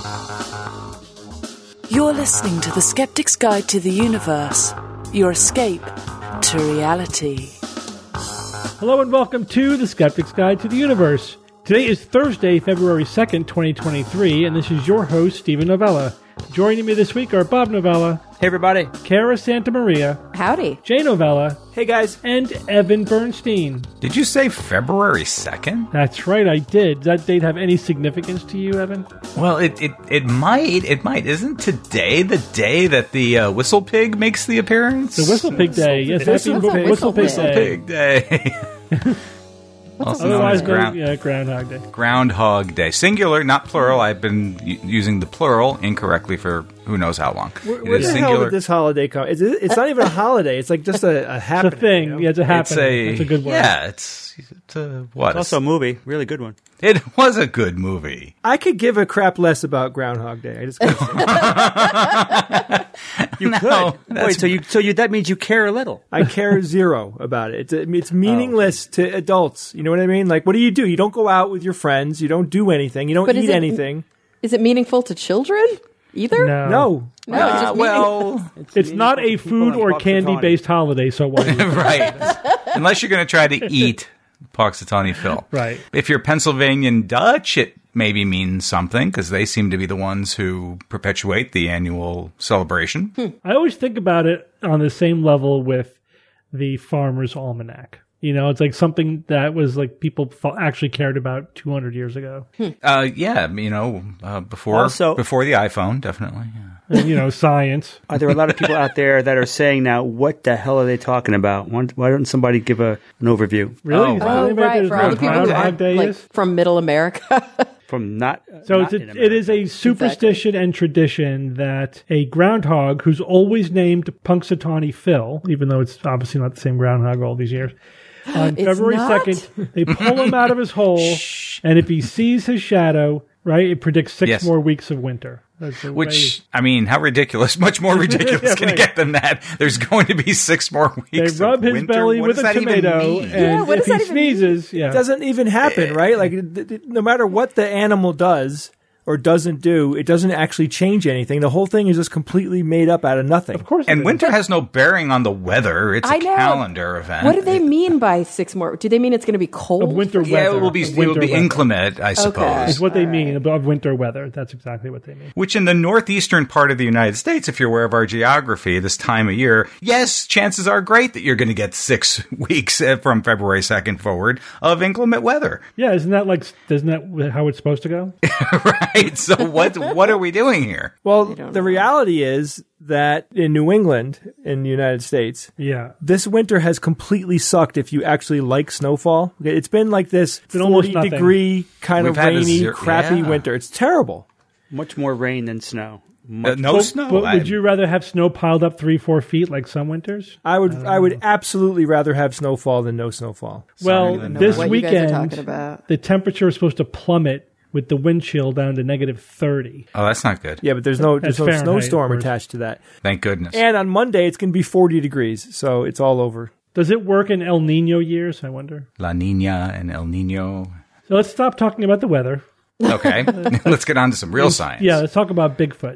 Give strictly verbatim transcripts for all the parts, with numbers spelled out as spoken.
You're listening to The Skeptic's Guide to the Universe, your escape to reality. Hello and welcome to The Skeptic's Guide to the Universe. Today is Thursday, February second, twenty twenty-three, and this is your host, Stephen Novella. Joining me this week are Bob Novella. Hey, everybody. Kara Santamaria. Howdy. Jay Novella. Hey, guys. And Evan Bernstein. Did you say February second? That's right, I did. Does that date have any significance to you, Evan? Well, it it, it might. It might. Isn't today the day that the uh, Whistle Pig makes the appearance? The Whistle Pig Day. Yes, Whistle happy Pig. Whistle Pig Whistle Day. Pig Day. Also known Otherwise, as ground, yeah, Groundhog Day. Groundhog Day. Singular, not plural. I've been u- using the plural incorrectly for who knows how long. Where, It where is the hell singular. did this holiday come? It's, it's not even a holiday. It's like just a, a happening. It's a thing. you know? Yeah, it's a It's happening. a, That's a good word. Yeah, it's, it's a, what? It's also a movie. Really good one. It was a good movie. I could give a crap less about Groundhog Day. I just gotta say. You No, could. that's- Wait, so you so you that means you care a little. I care zero about it. It's it's meaningless to adults. You know what I mean? Like, what do you do? You don't go out with your friends. You don't do anything. You don't But is eat it- anything. Is it meaningful to children either? No. No. No, Uh, it's just well, It's not a food or candy-based holiday, so why? right. Unless you're going to try to eat Punxsutawney Phil. Right. If you're Pennsylvanian Dutch, it maybe means something because they seem to be the ones who perpetuate the annual celebration. I always think about it on the same level with the Farmer's Almanac. You know, it's like something that was like people th- actually cared about two hundred years ago. Uh, yeah, you know, uh, before Also- before the iPhone, definitely. Yeah. And, you know, science. Are there a lot of people out there that are saying now, what the hell are they talking about? Why why don't somebody give a, an overview Really? Oh, Is wow. Oh, anybody right. that For all the knows people what who Groundhog aren't Day like is? from Middle America. from not? So not it's in a, it is America? a superstition and tradition that a groundhog who's always named Punxsutawney Phil, even though it's obviously not the same groundhog all these years, on It's February not? second, they pull him out of his hole, and if he sees his shadow, right, it predicts six Yes. more weeks of winter. That's the Which, way- I mean, how ridiculous. Much more ridiculous Yeah, can right. you get than that? There's going to be six more they weeks rub of his winter? belly What with does a that even tomato, mean? and Yeah, what if does that he even mean? sneezes, yeah. It doesn't even happen, right? Like, th- th- no matter what the animal does or doesn't do, it doesn't actually change anything. The whole thing is just completely made up out of nothing. Of course, it And is. winter has no bearing on the weather. It's a I know. calendar event. What do they mean by six more? Do they mean it's going to be cold? of winter weather. Yeah, it will be of it will winter be weather. inclement, I suppose. Is what they mean above winter weather. That's exactly what they mean. Which in the northeastern part of the United States, if you're aware of our geography, this time of year, yes, chances are great that you're going to get six weeks uh, from February second forward of inclement weather. Yeah, isn't that like isn't that how it's supposed to go? Right? So what what are we doing here? Well, don't the know. reality is that in New England, in the United States, Yeah. this winter has completely sucked if you actually like snowfall. Okay, it's been like this been almost forty nothing. degree kind We've of had a rainy, zero- crappy yeah. winter. It's terrible. Much more rain than snow. Uh, Much no But- snow. But I- would you rather have snow piled up three, four feet like some winters? I would I would absolutely rather have snowfall than no snowfall. Well, than this what you guys are weekend, talking about. the temperature is supposed to plummet with the wind chill down to negative thirty. Oh, that's not good. Yeah, but there's no there's That's no Fahrenheit, snowstorm of course. attached to that. Thank goodness. And on Monday it's going to be forty degrees, so it's all over. Does it work in El Nino years, I wonder? La Nina and El Nino. So let's stop talking about the weather. Okay, let's get on to some real science. Yeah, let's talk about Bigfoot.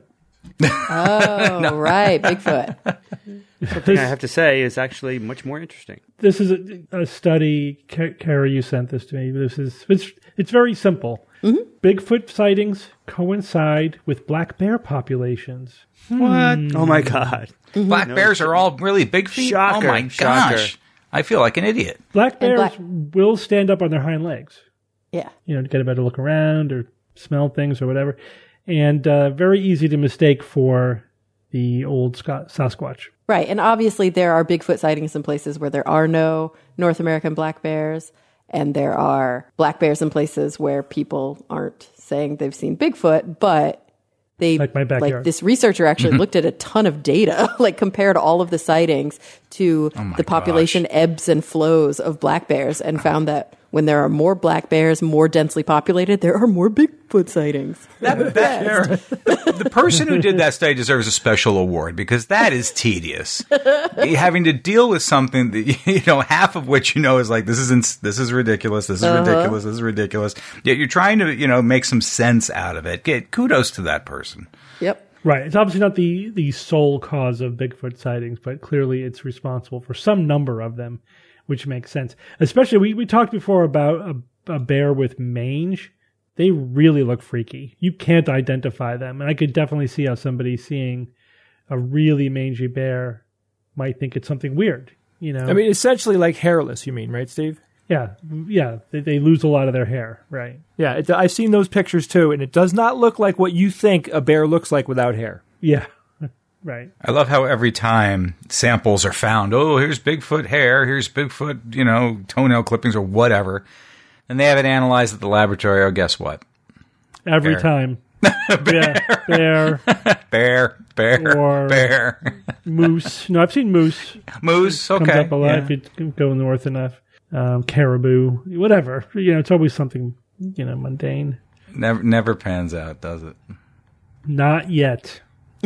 Oh, right. Bigfoot. Something I have to say is actually much more interesting. This is a, a study. Ka- Kara, you sent this to me. This is it's it's very simple. Mm-hmm. Bigfoot sightings coincide with black bear populations. What? Oh my God! Black bears are all really big feet. Shocker, Oh my shocker. gosh! I feel like an idiot. Black bears black- will stand up on their hind legs, Yeah. you know, to get a better look around or smell things or whatever, and uh, very easy to mistake for the old Scot- Sasquatch. Right. And obviously there are Bigfoot sightings in places where there are no North American black bears. And there are black bears in places where people aren't saying they've seen Bigfoot, but they Like my backyard. like this researcher actually looked at a ton of data, like compared all of the sightings to Oh my the population ebbs and flows of black bears and found that when there are more black bears, more densely populated, there are more Bigfoot sightings. That, that, the person who did that study deserves a special award because that is tedious. Having to deal with something that, you know, half of which you know is like, this is this is ridiculous, this is uh-huh. ridiculous, this is ridiculous. Yet you're trying to, you know, make some sense out of it. Get kudos to that person. Yep. Right. It's obviously not the, the sole cause of Bigfoot sightings, but clearly it's responsible for some number of them, which makes sense. Especially, we, we talked before about a, a bear with mange. They really look freaky. You can't identify them. And I could definitely see how somebody seeing a really mangy bear might think it's something weird. You know, I mean, essentially like hairless, you mean, right, Steve? Yeah. Yeah. They, they lose a lot of their hair. Right. Yeah. It, I've seen those pictures too, and it does not look like what you think a bear looks like without hair. Yeah. Right. I love how every time samples are found, oh, here's Bigfoot hair, here's Bigfoot, you know, toenail clippings or whatever. And they have it analyzed at the laboratory. Oh, guess what? Every bear. time. bear. Yeah, bear. Bear. Bear. Or bear. Moose. No, I've seen moose. Moose, okay. Comes up a lot yeah. if you go north enough. Um, caribou, whatever. You know, it's always something, you know, mundane. Never, never pans out, does it? Not yet.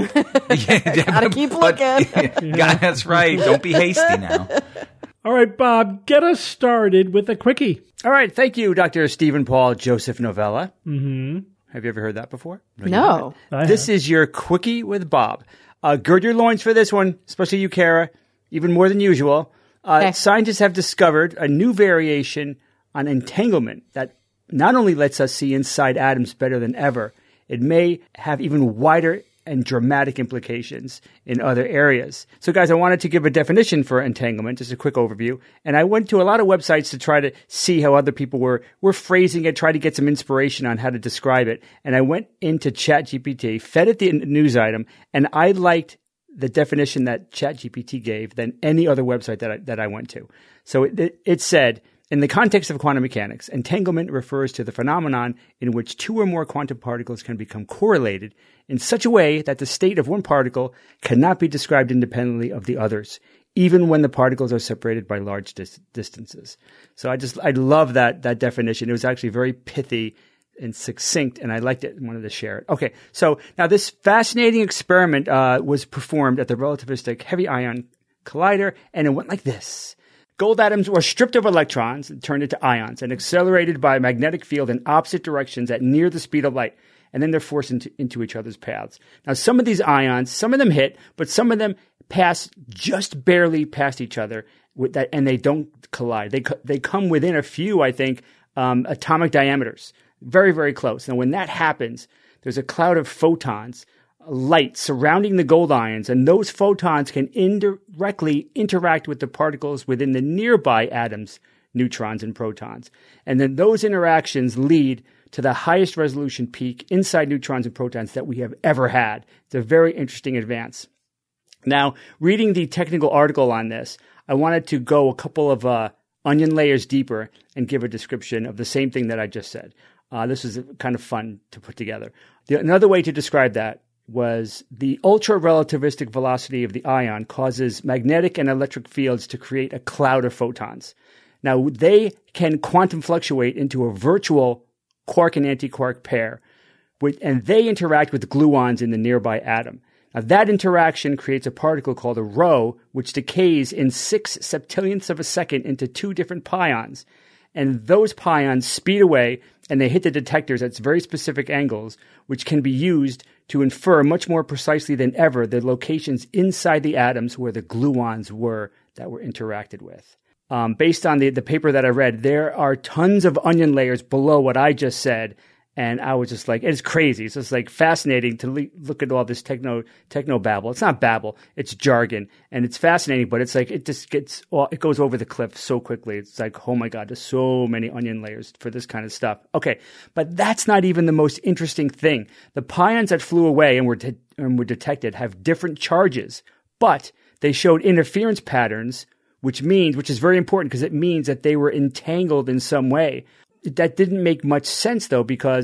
yeah, Gotta keep but, looking. yeah, that's right. Don't be hasty now. All right, Bob, get us started with a quickie. All right. Thank you, Doctor Stephen Paul Joseph Novella. Mm-hmm. Have you ever heard that before? No. no. This is your quickie with Bob. Uh, gird your loins for this one, especially you, Kara, even more than usual. Uh, okay. Scientists have discovered a new variation on entanglement that not only lets us see inside atoms better than ever, it may have even wider and dramatic implications in other areas. So, guys, I wanted to give a definition for entanglement, just a quick overview. And I went to a lot of websites to try to see how other people were, were phrasing it, try to get some inspiration on how to describe it. And I went into ChatGPT, fed it the news item, and I liked the definition that ChatGPT gave than any other website that I, that I went to. So it, it, it said, in the context of quantum mechanics, entanglement refers to the phenomenon in which two or more quantum particles can become correlated in such a way that the state of one particle cannot be described independently of the others, even when the particles are separated by large dis- distances. So I just, I love that, that definition. It was actually very pithy and succinct, and I liked it and wanted to share it. Okay, so now this fascinating experiment uh, was performed at the Relativistic Heavy Ion Collider, and it went like this. Gold atoms were stripped of electrons and turned into ions and accelerated by a magnetic field in opposite directions at near the speed of light. And then they're forced into, into each other's paths. Now, some of these ions, some of them hit, but some of them pass just barely past each other with that, and they don't collide. They they come within a few, I think, um, atomic diameters. Very, very close. Now, when that happens, there's a cloud of photons, light surrounding the gold ions, and those photons can indirectly interact with the particles within the nearby atoms, neutrons and protons. And then those interactions lead to the highest resolution peak inside neutrons and protons that we have ever had. It's a very interesting advance. Now, reading the technical article on this, I wanted to go a couple of uh, onion layers deeper and give a description of the same thing that I just said. Uh, this is kind of fun to put together. The, another way to describe that was the ultra-relativistic velocity of the ion causes magnetic and electric fields to create a cloud of photons. Now, they can quantum fluctuate into a virtual quark and antiquark pair, with, and they interact with gluons in the nearby atom. Now, that interaction creates a particle called a rho, which decays in six septillionths of a second into two different pions. And those pions speed away, and they hit the detectors at very specific angles, which can be used to infer much more precisely than ever the locations inside the atoms where the gluons were that were interacted with. Um, based on the, the paper that I read, there are tons of onion layers below what I just said. And I was just like, it's crazy. It's just like fascinating to le- look at all this techno techno babble. It's not babble, it's jargon, and it's fascinating. But it's like it just gets, well, it goes over the cliff so quickly. It's like, oh my god, there's so many onion layers for this kind of stuff. Okay, but that's not even the most interesting thing. The pions that flew away and were de- and were detected have different charges, but they showed interference patterns, which means, which is very important because it means that they were entangled in some way. That didn't make much sense, though, because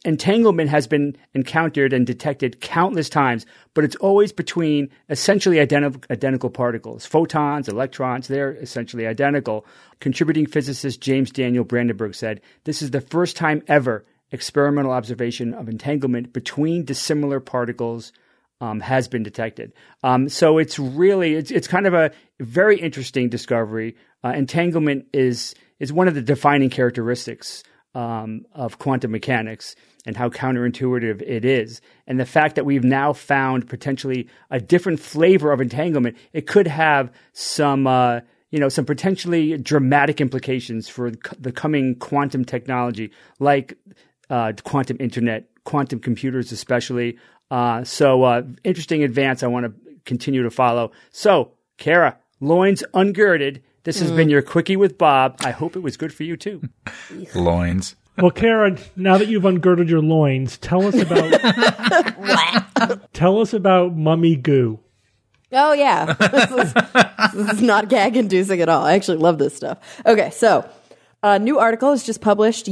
entanglement has been encountered and detected countless times, but it's always between essentially identi- identical particles. Photons, electrons, they're essentially identical. Contributing physicist James Daniel Brandenburg said, "This is the first time ever experimental observation of entanglement between dissimilar particles um, has been detected." Um, so it's really, it's, it's kind of a very interesting discovery. Uh, entanglement is is one of the defining characteristics um, of quantum mechanics and how counterintuitive it is. And the fact that we've now found potentially a different flavor of entanglement, it could have some, uh, you know, some potentially dramatic implications for the coming quantum technology, like uh, quantum internet, quantum computers especially. Uh, so uh, interesting advance I want to continue to follow. So, Kara, loins ungirded. This has mm. been your Quickie with Bob. I hope it was good for you, too. Loins. Well, Kara, now that you've ungirded your loins, tell us about tell us about Mummy Goo. Oh, yeah. This is, this is not gag-inducing at all. I actually love this stuff. Okay, so a new article was just published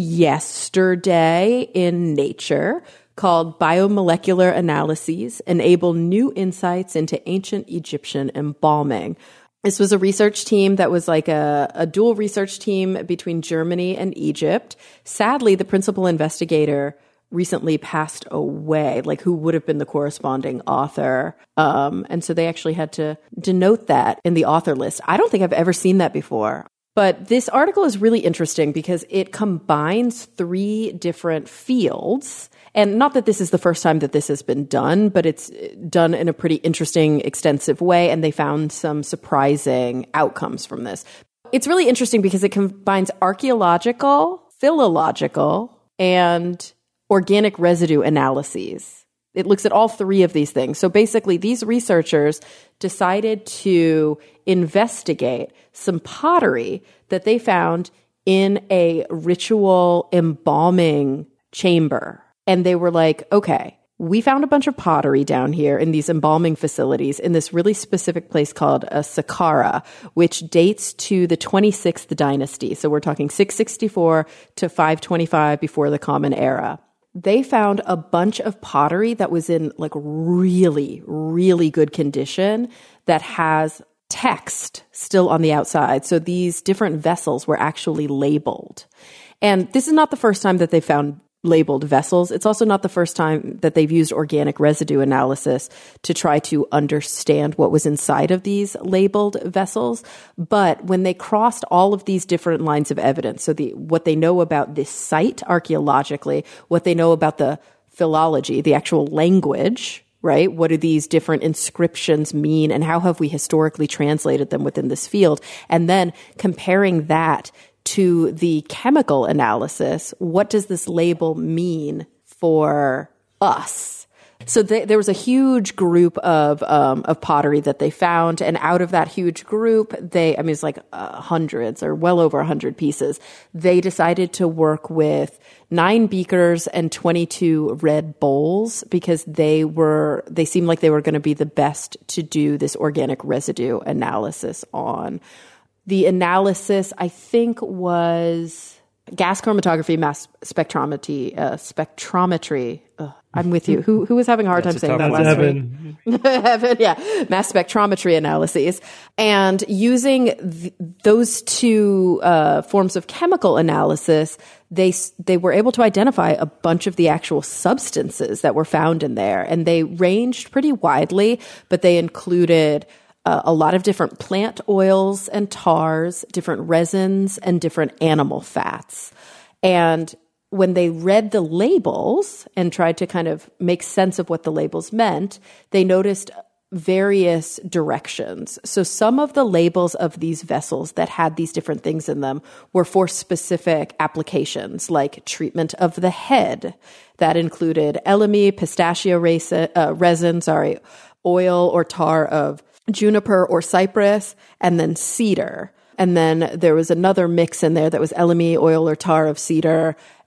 yesterday in Nature called Biomolecular Analyses Enable New Insights into Ancient Egyptian Embalming. This was a research team that was like a, a dual research team between Germany and Egypt. Sadly, the principal investigator recently passed away, like who would have been the corresponding author. Um, and so they actually had to denote that in the author list. I don't think I've ever seen that before. But this article is really interesting because it combines three different fields. And not that this is the first time that this has been done, but it's done in a pretty interesting, extensive way. And they found some surprising outcomes from this. It's really interesting because it combines archaeological, philological, and organic residue analyses. It looks at all three of these things. So basically, these researchers decided to investigate some pottery that they found in a ritual embalming chamber. And they were like, okay, we found a bunch of pottery down here in these embalming facilities in this really specific place called a Saqqara, which dates to the twenty-sixth dynasty. So we're talking six sixty-four to five twenty-five before the Common Era. They found a bunch of pottery that was in like really, really good condition that has text still on the outside. So these different vessels were actually labeled. And this is not the first time that they found labeled vessels. It's also not the first time that they've used organic residue analysis to try to understand what was inside of these labeled vessels. But when they crossed all of these different lines of evidence, so the what they know about this site archaeologically, what they know about the philology, the actual language, right? What do these different inscriptions mean and how have we historically translated them within this field? And then comparing that to the chemical analysis, what does this label mean for us? So th- there was a huge group of um, of pottery that they found, and out of that huge group, they, I mean, it's like uh, hundreds or well over a hundred pieces. They decided to work with nine beakers and twenty-two red bowls because they were, they seemed like they were going to be the best to do this organic residue analysis on. The analysis, I think, was gas chromatography, mass spectrometry, uh, spectrometry. Ugh, I'm with you. Who who was having a hard That's time a saying that That's last Evan. week? Evan, yeah. Mass spectrometry analyses. And using th- those two uh, forms of chemical analysis, they they were able to identify a bunch of the actual substances that were found in there. And they ranged pretty widely, but they included Uh, a lot of different plant oils and tars, different resins, and different animal fats. And when they read the labels and tried to kind of make sense of what the labels meant, they noticed various directions. So some of the labels of these vessels that had these different things in them were for specific applications, like treatment of the head. That included elemi, pistachio resin, uh, resin, sorry, oil or tar of juniper or cypress, and then cedar. And then there was another mix in there that was elemi, oil or tar of cedar,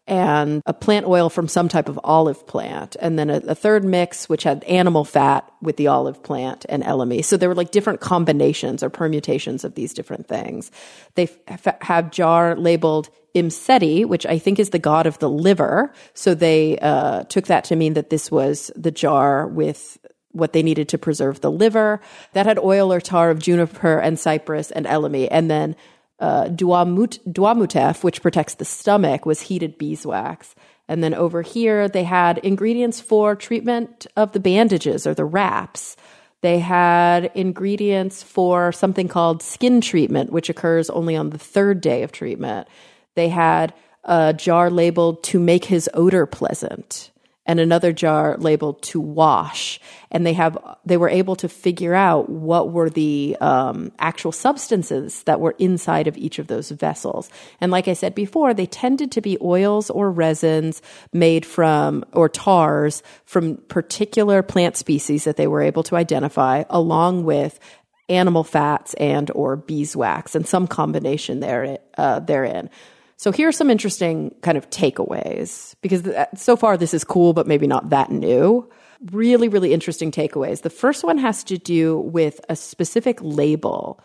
and a plant oil from some type of olive plant, and then a, a third mix which had animal fat with the olive plant and elemi. So there were like different combinations or permutations of these different things. They f- have jar labeled Imseti, which I think is the god of the liver. So they uh, took that to mean that this was the jar with what they needed to preserve the liver. That had oil or tar of juniper and cypress and elemi. And then uh, duamut, duamutef, which protects the stomach, was heated beeswax. And then over here, they had ingredients for treatment of the bandages or the wraps. They had ingredients for something called skin treatment, which occurs only on the third day of treatment. They had a jar labeled to make his odor pleasant, and another jar labeled to wash. And they have they were able to figure out what were the um, actual substances that were inside of each of those vessels. And like I said before, they tended to be oils or resins made from, or tars from particular plant species that they were able to identify, along with animal fats and or beeswax and some combination there, uh, therein. So here are some interesting kind of takeaways, because th- so far this is cool, but maybe not that new. Really, really interesting takeaways. The first one has to do with a specific label,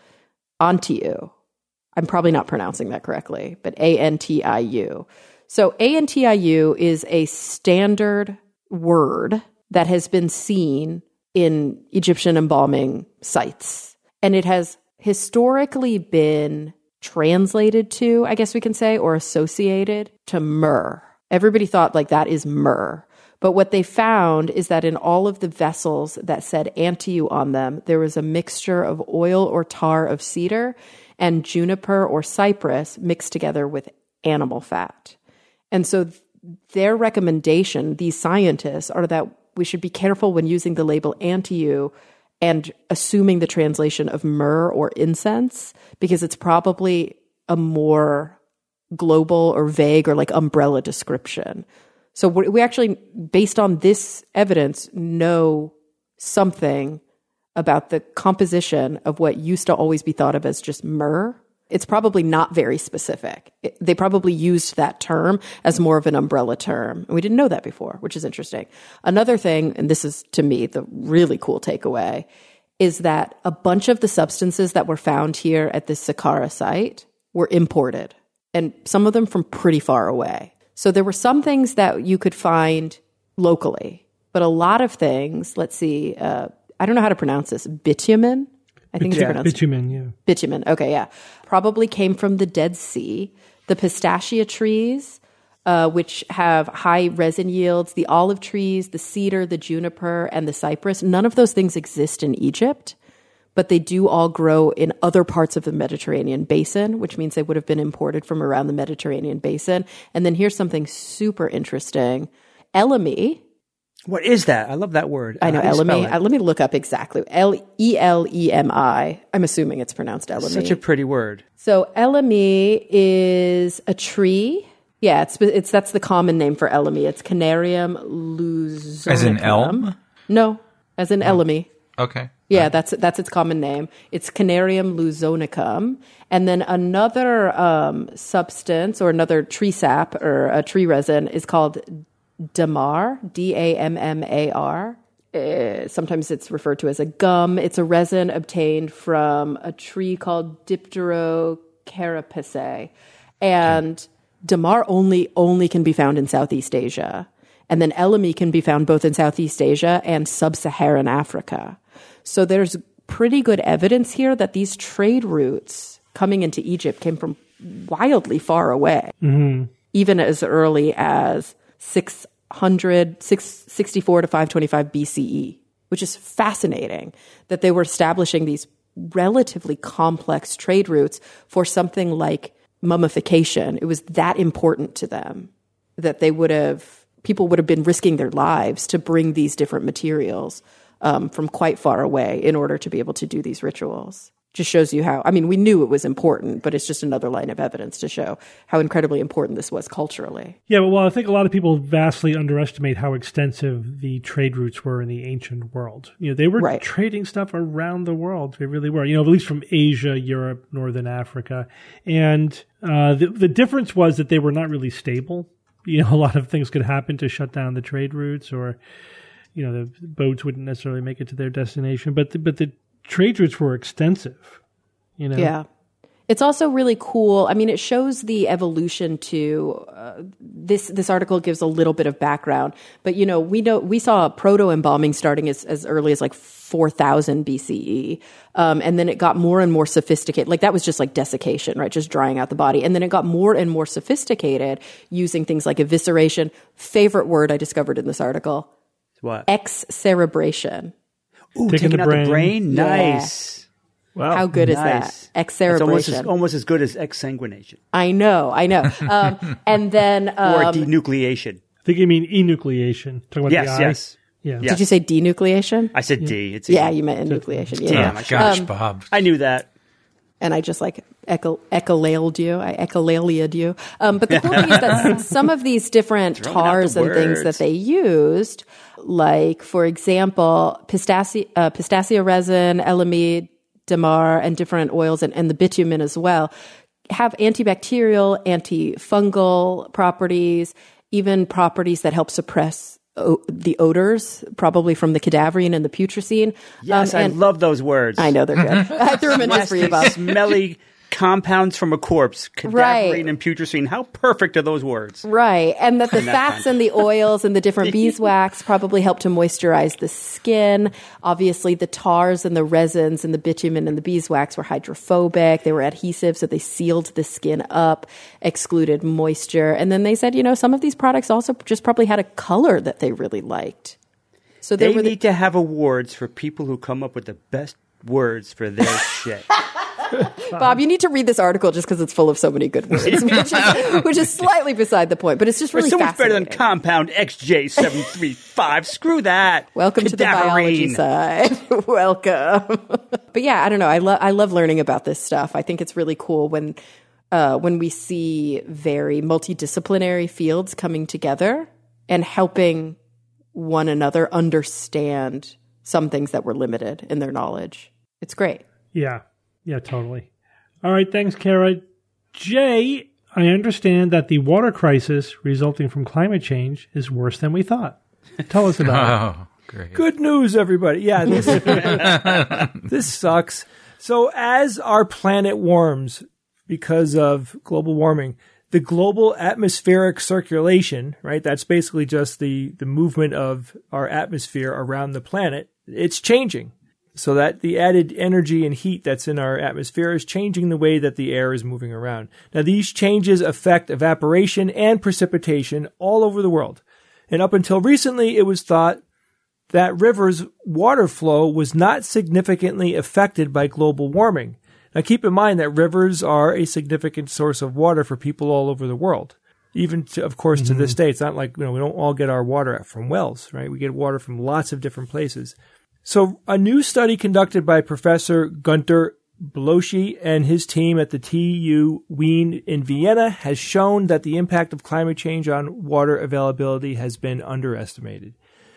Antiu. I'm probably not pronouncing that correctly, but A N T I U. So A N T I U is a standard word that has been seen in Egyptian embalming sites. And it has historically been translated to, I guess we can say, or associated to myrrh. Everybody thought like that is myrrh. But what they found is that in all of the vessels that said Antiu on them, there was a mixture of oil or tar of cedar and juniper or cypress mixed together with animal fat. And so th- their recommendation, these scientists, are that we should be careful when using the label Antiu and assuming the translation of myrrh or incense, because it's probably a more global or vague or like umbrella description. So we actually, based on this evidence, know something about the composition of what used to always be thought of as just myrrh. It's probably not very specific. It, they probably used that term as more of an umbrella term. And we didn't know that before, which is interesting. Another thing, and this is to me the really cool takeaway, is that a bunch of the substances that were found here at this Saqqara site were imported, and some of them from pretty far away. So there were some things that you could find locally, but a lot of things, let's see, uh, I don't know how to pronounce this, bitumen? I think yeah, it's pronounced bitumen, yeah. Bitumen, okay, yeah. Probably came from the Dead Sea. The pistachia trees, uh, which have high resin yields, the olive trees, the cedar, the juniper, and the cypress, none of those things exist in Egypt, but they do all grow in other parts of the Mediterranean basin, which means they would have been imported from around the Mediterranean basin. And then here's something super interesting. Elemi. What is that? I love that word. I know, How do you spell Elemi. it? Uh, let me look up exactly. L E L E M I. I'm assuming it's pronounced Elemi. Such a pretty word. So Elemi is a tree. Yeah, it's it's that's the common name for Elemi. It's Canarium luzonicum. As in elm? No, as in Elemi. Okay. Yeah, that's that's its common name. It's Canarium luzonicum. And then another um, substance or another tree sap or a tree resin is called Dammar, D A M M A R. Uh, sometimes it's referred to as a gum. It's a resin obtained from a tree called Dipterocarapaceae. And Dammar only only can be found in Southeast Asia. And then Elemi can be found both in Southeast Asia and Sub-Saharan Africa. So there's pretty good evidence here that these trade routes coming into Egypt came from wildly far away, mm-hmm. even as early as six hundred, six sixty-four to five twenty-five B C E, which is fascinating that they were establishing these relatively complex trade routes for something like mummification. It was that important to them that they would have, people would have been risking their lives to bring these different materials um, from quite far away in order to be able to do these rituals. Just shows you how, I mean, we knew it was important, but it's just another line of evidence to show how incredibly important this was culturally. Yeah, well, I think a lot of people vastly underestimate how extensive the trade routes were in the ancient world. You know, they were Right. trading stuff around the world. They really were, you know, at least from Asia, Europe, Northern Africa. And uh, the, the difference was that they were not really stable. you know, a lot of things could happen to shut down the trade routes, or, you know, the boats wouldn't necessarily make it to their destination. But the, but the trade routes were extensive, you know? Yeah. It's also really cool. I mean, it shows the evolution to uh, this. This article gives a little bit of background, but you know, we know we saw proto embalming starting as, as early as like four thousand B C E, um, and then it got more and more sophisticated. Like that was just like desiccation, right? Just drying out the body, and then it got more and more sophisticated using things like evisceration. Favorite word I discovered in this article: What? excerebration. Ooh, Taking taking the out brain. the brain? Yeah. Nice. Wow. How good is Nice. that? It's almost as, Excerebration. almost as good as exsanguination I know, I know. Um, and then, or um, denucleation. I think you mean enucleation. Talking about Yes, the eye. yes. Yeah. Yeah. did you say denucleation? I said D. It's Yeah, E. you meant enucleation. Yeah. Damn, I Oh, should- gosh, Um, Bob. I knew that. And I just like echo, echolalied you. I echolalied you. Um, but the cool thing is that some of these different Throwing out tars the and things that words. they used, like, for example, pistachio, uh, pistachio resin, elamide, damar, and different oils, and, and the bitumen as well, have antibacterial, antifungal properties, even properties that help suppress o- the odors, probably from the cadaverine and the putrescine. Yes, Um, I and love those words. I know they're good. I threw them in just for you, Bob. Smelly compounds from a corpse, cadaverine Right. and putrescine. How perfect are those words? Right. And that the that fats time. and the oils and the different beeswax probably help to moisturize the skin. Obviously, the tars and the resins and the bitumen and the beeswax were hydrophobic. They were adhesive, so they sealed the skin up, excluded moisture. And then they said, you know, some of these products also just probably had a color that they really liked. So they, They were the, need to have awards for people who come up with the best words for their shit. Bob, you need to read this article just because it's full of so many good words, which is, which is slightly beside the point, but it's just It's really so much better than fascinating. compound X J seven three five. Screw that. Welcome to the biology Cadaverine. side. Welcome. But yeah, I don't know. I love I love learning about this stuff. I think it's really cool when uh, when we see very multidisciplinary fields coming together and helping one another understand some things that were limited in their knowledge. It's great. Yeah. Yeah, totally. All right. Thanks, Kara. Jay, I understand that the water crisis resulting from climate change is worse than we thought. Tell us about it. Oh, great. Good news, everybody. Yeah, this, this sucks. So as our planet warms because of global warming, the global atmospheric circulation, right, that's basically just the, the movement of our atmosphere around the planet, it's changing. So that the added energy and heat that's in our atmosphere is changing the way that the air is moving around. Now, these changes affect evaporation and precipitation all over the world. And up until recently, it was thought that rivers' water flow was not significantly affected by global warming. Now, keep in mind that rivers are a significant source of water for people all over the world. Even, to, of course, to this day. It's not like, you know, we don't all get our water from wells, right? We get water from lots of different places. So a new study conducted by Professor Gunter Bloschi and his team at the T U Wien in Vienna has shown that the impact of climate change on water availability has been underestimated.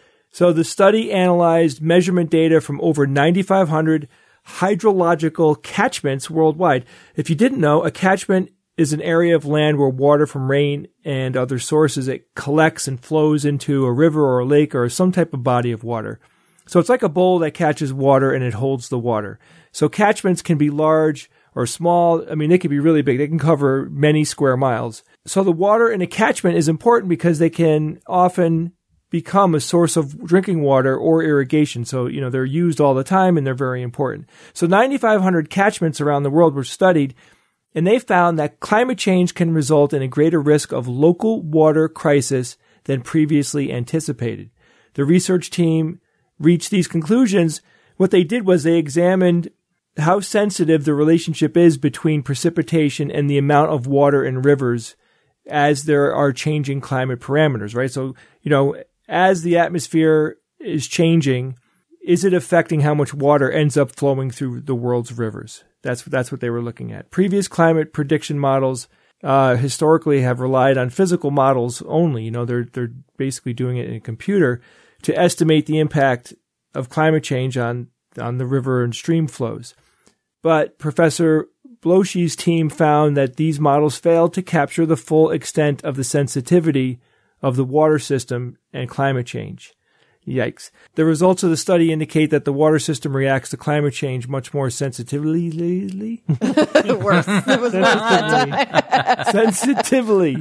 So the study analyzed measurement data from over ninety-five hundred hydrological catchments worldwide. If you didn't know, a catchment is an area of land where water from rain and other sources, it collects and flows into a river or a lake or some type of body of water. So it's like a bowl that catches water and it holds the water. So catchments can be large or small. I mean, they can be really big. They can cover many square miles. So the water in a catchment is important because they can often become a source of drinking water or irrigation. So, you know, they're used all the time and they're very important. So ninety-five hundred catchments around the world were studied, and they found that climate change can result in a greater risk of local water crisis than previously anticipated. The research team reached these conclusions. What they did was they examined how sensitive the relationship is between precipitation and the amount of water in rivers as there are changing climate parameters, right? So, you know, as the atmosphere is changing, is it affecting how much water ends up flowing through the world's rivers? That's, that's what they were looking at. Previous climate prediction models uh, historically have relied on physical models only. You know, they're, they're basically doing it in a computer to estimate the impact of climate change on, on the river and stream flows. But Professor Blosche's team found that these models failed to capture the full extent of the sensitivity of the water system and climate change. Yikes. The results of the study indicate that the water system reacts to climate change much more sensitively. Worse. It was worse that time. Sensitively.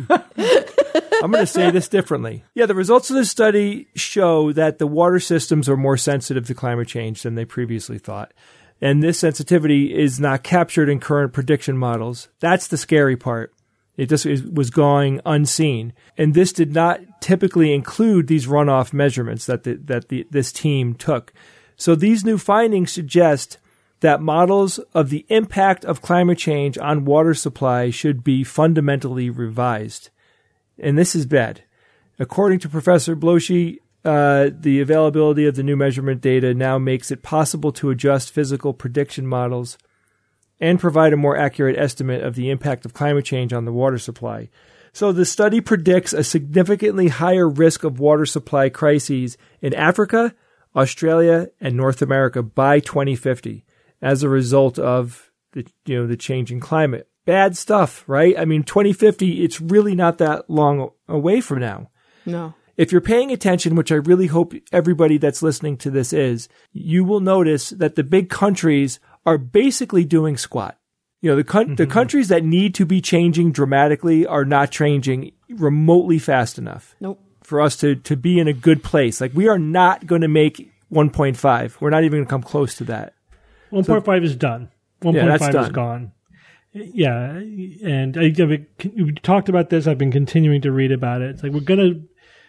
I'm going to say this differently. Yeah, the results of the study show that the water systems are more sensitive to climate change than they previously thought. And this sensitivity is not captured in current prediction models. That's the scary part. It just it was going unseen. And this did not typically include these runoff measurements that the, that the, this team took. So these new findings suggest that models of the impact of climate change on water supply should be fundamentally revised. And this is bad. According to Professor Bloschi, uh, the availability of the new measurement data now makes it possible to adjust physical prediction models and provide a more accurate estimate of the impact of climate change on the water supply. So the study predicts a significantly higher risk of water supply crises in Africa, Australia, and North America by twenty fifty as a result of the, you know, the changing climate. Bad stuff, right? I mean, twenty fifty, it's really not that long away from now. No. If you're paying attention, which I really hope everybody that's listening to this is, you will notice that the big countries are basically doing squat. You know, the con- mm-hmm. the countries that need to be changing dramatically are not changing remotely fast enough. Nope. For us to, to be in a good place. Like, we are not going to make one point five. We're not even going to come close to that. one point five so, is done. one point five yeah, is gone. Yeah, and I, we talked about this. I've been continuing to read about it. It's like we're going to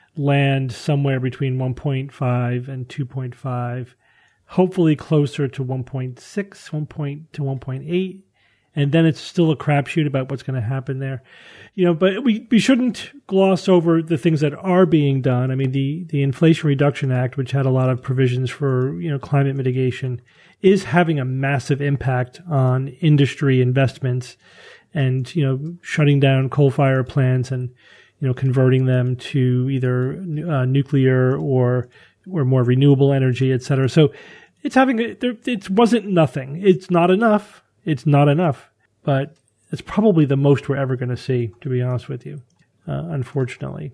land somewhere between one point five and two point five, hopefully closer to one point six, one point to one point eight, and then it's still a crapshoot about what's going to happen there. You know, but we, we shouldn't gloss over the things that are being done. I mean, the, the Inflation Reduction Act, which had a lot of provisions for, you know, climate mitigation, is having a massive impact on industry investments and, you know, shutting down coal-fired plants and, you know, converting them to either uh, nuclear or or more renewable energy, et cetera. So it's having a, there, it wasn't nothing. It's not enough. It's not enough, but it's probably the most we're ever going to see, to be honest with you, uh, unfortunately.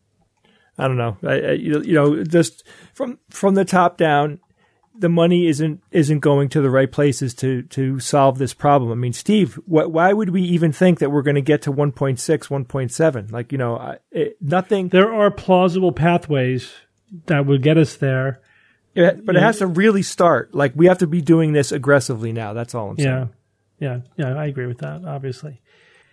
I don't know. I, I, you know, just from from the top down, the money isn't isn't going to the right places to to solve this problem. I mean, Steve, wh- why would we even think that we're going to get to one point six, one point seven? Like, you know, it, nothing. There are plausible pathways that would get us there. It, but it has to really start. Like, we have to be doing this aggressively now. That's all I'm saying. Yeah. Yeah, yeah, I agree with that, obviously.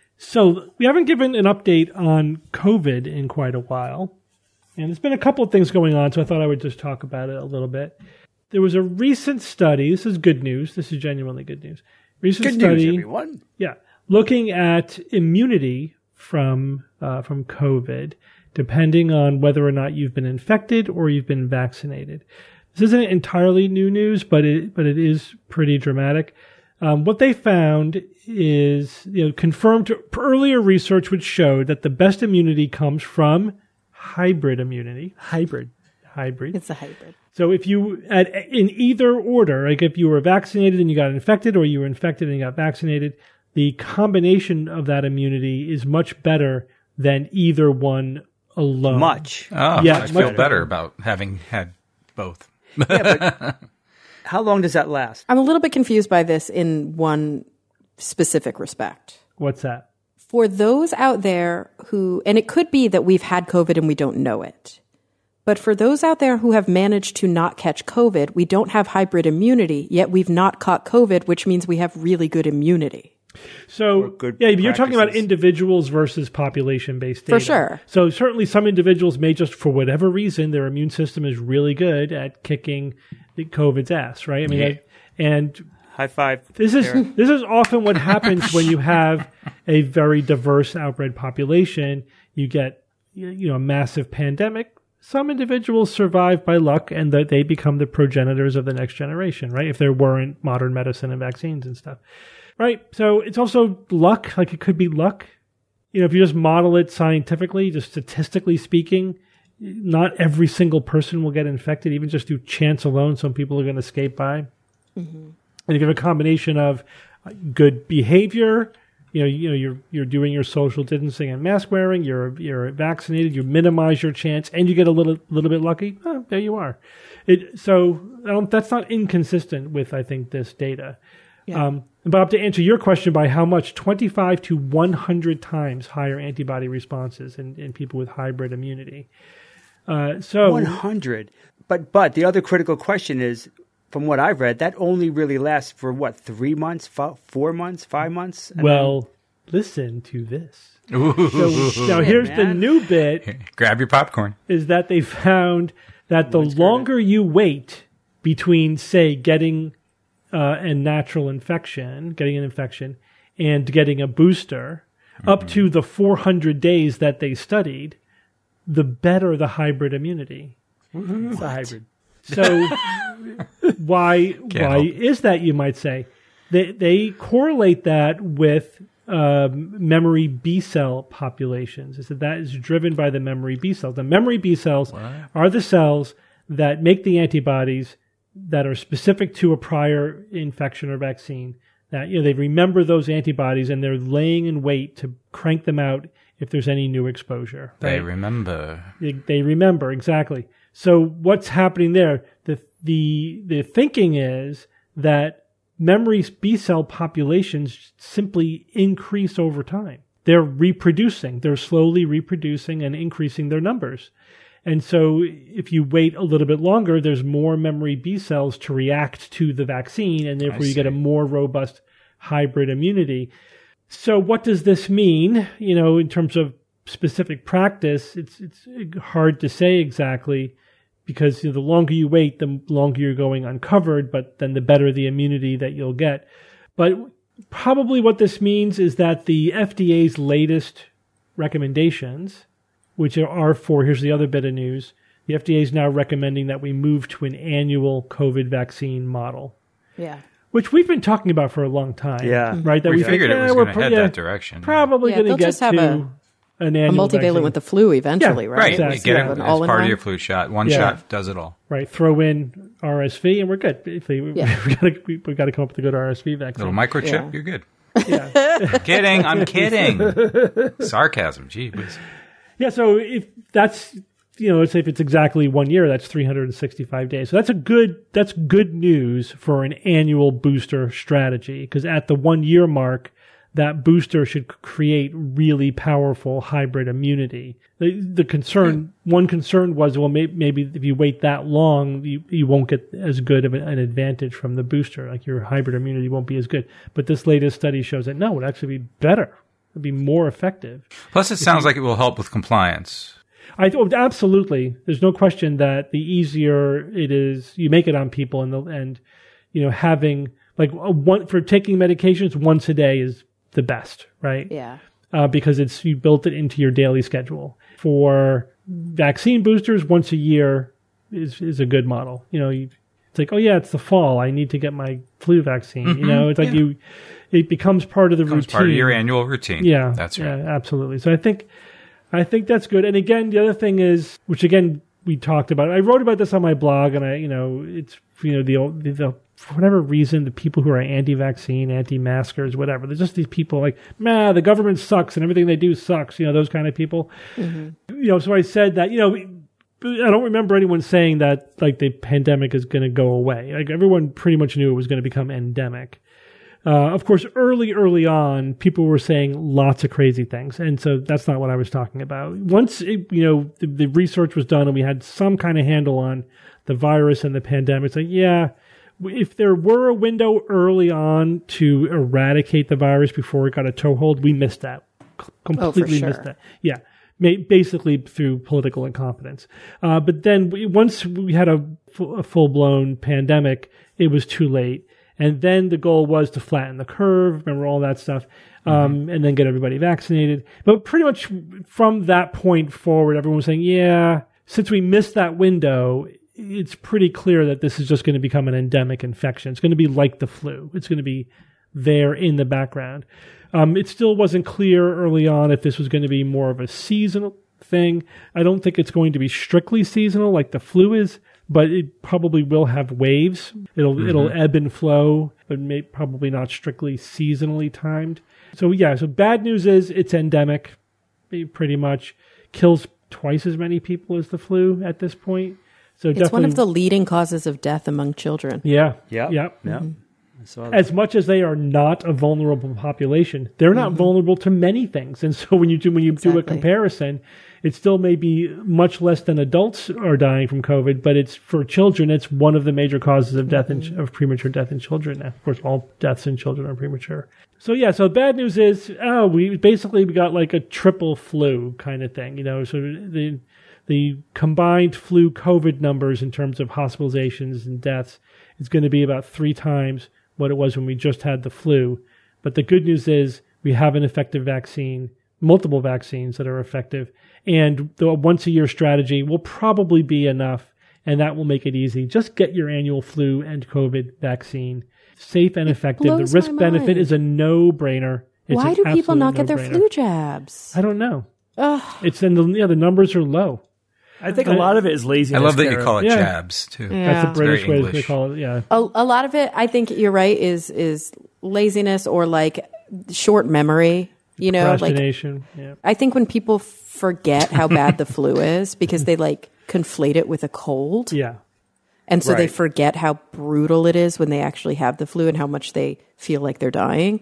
So we haven't given an update on COVID in quite a while. And there's been a couple of things going on, so I thought I would just talk about it a little bit. There was a recent study. This is good news. This is genuinely good news. Recent good study, news, everyone. Yeah, looking at immunity from uh, from COVID, depending on whether or not you've been infected or you've been vaccinated. This isn't entirely new news, but it but it is pretty dramatic. Um, what they found is, you know, confirmed earlier research which showed that the best immunity comes from hybrid immunity. Hybrid. Hybrid. It's a hybrid. So if you, at, in either order, like if you were vaccinated and you got infected or you were infected and you got vaccinated, the combination of that immunity is much better than either one alone. Much. Oh, yeah, I much feel better. better about having had both. Yeah, but how long does that last? I'm a little bit confused by this in one specific respect. What's that? For those out there who, and it could be that we've had COVID and we don't know it, but for those out there who have managed to not catch COVID, we don't have hybrid immunity, yet we've not caught COVID, which means we have really good immunity. So, good yeah, you're talking about practices. individuals versus population-based data. For sure. So certainly some individuals may just, for whatever reason, their immune system is really good at kicking the COVID's ass, right? I mean, Yeah. I- and High five. this is Sarah. this is often what happens when you have a very diverse outbred population. You get, you know, a massive pandemic. Some individuals survive by luck, and that they become the progenitors of the next generation, right? If there weren't modern medicine and vaccines and stuff. Right. So it's also luck. Like, it could be luck. You know, if you just model it scientifically, just statistically speaking, not every single person will get infected, even just through chance alone. Some people are going to escape by. Mm-hmm. And if you have a combination of good behavior. You know, you know, you're you're doing your social distancing and mask wearing. You're you're vaccinated. You minimize your chance, and you get a little little bit lucky. Oh, there you are. It so I don't, that's not inconsistent with I think this data. Yeah. Um, Bob, to answer your question, by how much? twenty-five to one hundred times higher antibody responses in, in people with hybrid immunity. Uh, so one hundred. But but the other critical question is, from what I've read, that only really lasts for what, three months, f- four months, five months? And well, then... listen to this. Ooh. So, now here's the man. new bit: Grab your popcorn. is that they found that the longer you wait between, say, getting uh, a natural infection, getting an infection, and getting a booster, mm-hmm. up to the four hundred days that they studied, the better the hybrid immunity. It's a hybrid. So why Can't why help. is that, you might say? They they correlate that with um, memory B cell populations. They said that is driven by the memory B cells. The memory B cells are the cells that make the antibodies that are specific to a prior infection or vaccine. That, you know, they remember those antibodies and they're laying in wait to crank them out if there's any new exposure. They right? remember. They, they remember, exactly. So what's happening there? The the the thinking is that memory B cell populations simply increase over time. They're reproducing. They're slowly reproducing and increasing their numbers. And so if you wait a little bit longer, there's more memory B cells to react to the vaccine, and therefore I you get a see. more robust hybrid immunity. So what does this mean, you know, in terms of specific practice? It's it's hard to say exactly, because, you know, the longer you wait, the longer you're going uncovered, but then the better the immunity that you'll get. But probably what this means is that the F D A's latest recommendations, which are for, here's the other bit of news, the F D A is now recommending that we move to an annual COVID vaccine model, Yeah. which we've been talking about for a long time. Yeah. Right? That We think, figured it eh, was we're going to pro- head yeah, that direction. Probably Yeah, going to they'll get just have to a- an A annual multivalent vaccine. with the flu eventually, Yeah, right? Right. Exactly. You get Yeah. it An as all-in part of one? your flu shot. One Yeah. shot does it all. Right, throw in R S V and we're good. If they, Yeah. we got to we, we got to come up with a good R S V vaccine. Little microchip, Yeah. you're good. Yeah. Kidding. I'm kidding. Sarcasm. Gee whiz. Yeah, so if that's, you know, let's say if it's exactly one year, that's three hundred sixty-five days. So that's a good, that's good news for an annual booster strategy, because at the one year mark, that booster should create really powerful hybrid immunity. The, the concern, one concern was, well, may, maybe if you wait that long, you, you won't get as good of an advantage from the booster. Like your hybrid immunity won't be as good. But this latest study shows that no, it would actually be better. It'd be more effective. Plus, it sounds like it will help with compliance. I oh, absolutely. There's no question that the easier it is, you make it on people, and the, and you know, having like a one for taking medications once a day is the best, right? Yeah. Uh, because it's you built it into your daily schedule. For vaccine boosters, once a year is is a good model. You know, you, it's like, oh yeah, it's the fall, I need to get my flu vaccine. Mm-hmm. You know, it's like Yeah. you, it becomes part of the Becomes routine. part of your annual routine. Yeah, That's right. Yeah, absolutely. So I think, I think that's good. And again, the other thing is, which again we talked about. I wrote about this on my blog, and I, you know, it's you know the the, the for whatever reason, the people who are anti-vaccine, anti-maskers, whatever, they're just these people like, nah, the government sucks and everything they do sucks. You know, those kind of people. Mm-hmm. You know, so I said that, you know, I don't remember anyone saying that like the pandemic is going to go away. Like everyone pretty much knew it was going to become endemic. Uh, of course, early, early on, people were saying lots of crazy things. And so that's not what I was talking about. Once, it, you know, the, the research was done and we had some kind of handle on the virus and the pandemic, it's like, yeah, if there were a window early on to eradicate the virus before it got a toehold, we missed that. C- completely sure. missed that. Yeah. Ma- Basically through political incompetence. Uh, but then we, once we had a, f- a full-blown pandemic, it was too late. And then the goal was to flatten the curve, remember all that stuff, um, mm-hmm. and then get everybody vaccinated. But pretty much from that point forward, everyone was saying, yeah, since we missed that window, it's pretty clear that this is just going to become an endemic infection. It's going to be like the flu. It's going to be there in the background. Um, it still wasn't clear early on if this was going to be more of a seasonal thing. I don't think it's going to be strictly seasonal like the flu is, but it probably will have waves. It'll mm-hmm. it'll ebb and flow but may, probably not strictly seasonally timed. So yeah, so bad news is it's endemic, pretty much. Kills twice as many people as the flu at this point. So It's one of the leading causes of death among children. Yeah. Yeah. Yeah. Yeah. Mhm. So As much as they are not a vulnerable population, they're not Mm-hmm. vulnerable to many things. And so when you do when you do a Exactly. comparison, it still may be much less than adults are dying from COVID, but it's for children. It's one of the major causes of death in, of premature death in children. Of course, all deaths in children are premature. So yeah, so bad news is, oh, we basically we got like a triple flu kind of thing, you know. So the the combined flu COVID numbers in terms of hospitalizations and deaths is going to be about three times what it was when we just had the flu. But the good news is we have an effective vaccine, multiple vaccines that are effective, and the once a year strategy will probably be enough, and that will make it easy. Just get your annual flu and COVID vaccine. Safe and effective. The blows risk my benefit mind. is a no-brainer. It's Why an do people absolute not get their no-brainer. flu jabs? I don't know. Ugh. It's in the yeah, the numbers are low. I think a lot of it is I laziness. love that you Kara. call it Yeah. jabs too. Yeah. That's a British very way to English. call it. Yeah. A, a lot of it, I think you're right, is is laziness or like short memory. You know, like Procrastination. yeah. I think when people forget how bad the flu is because they like conflate it with a cold. Yeah. And so they Right. forget how brutal it is when they actually have the flu and how much they feel like they're dying.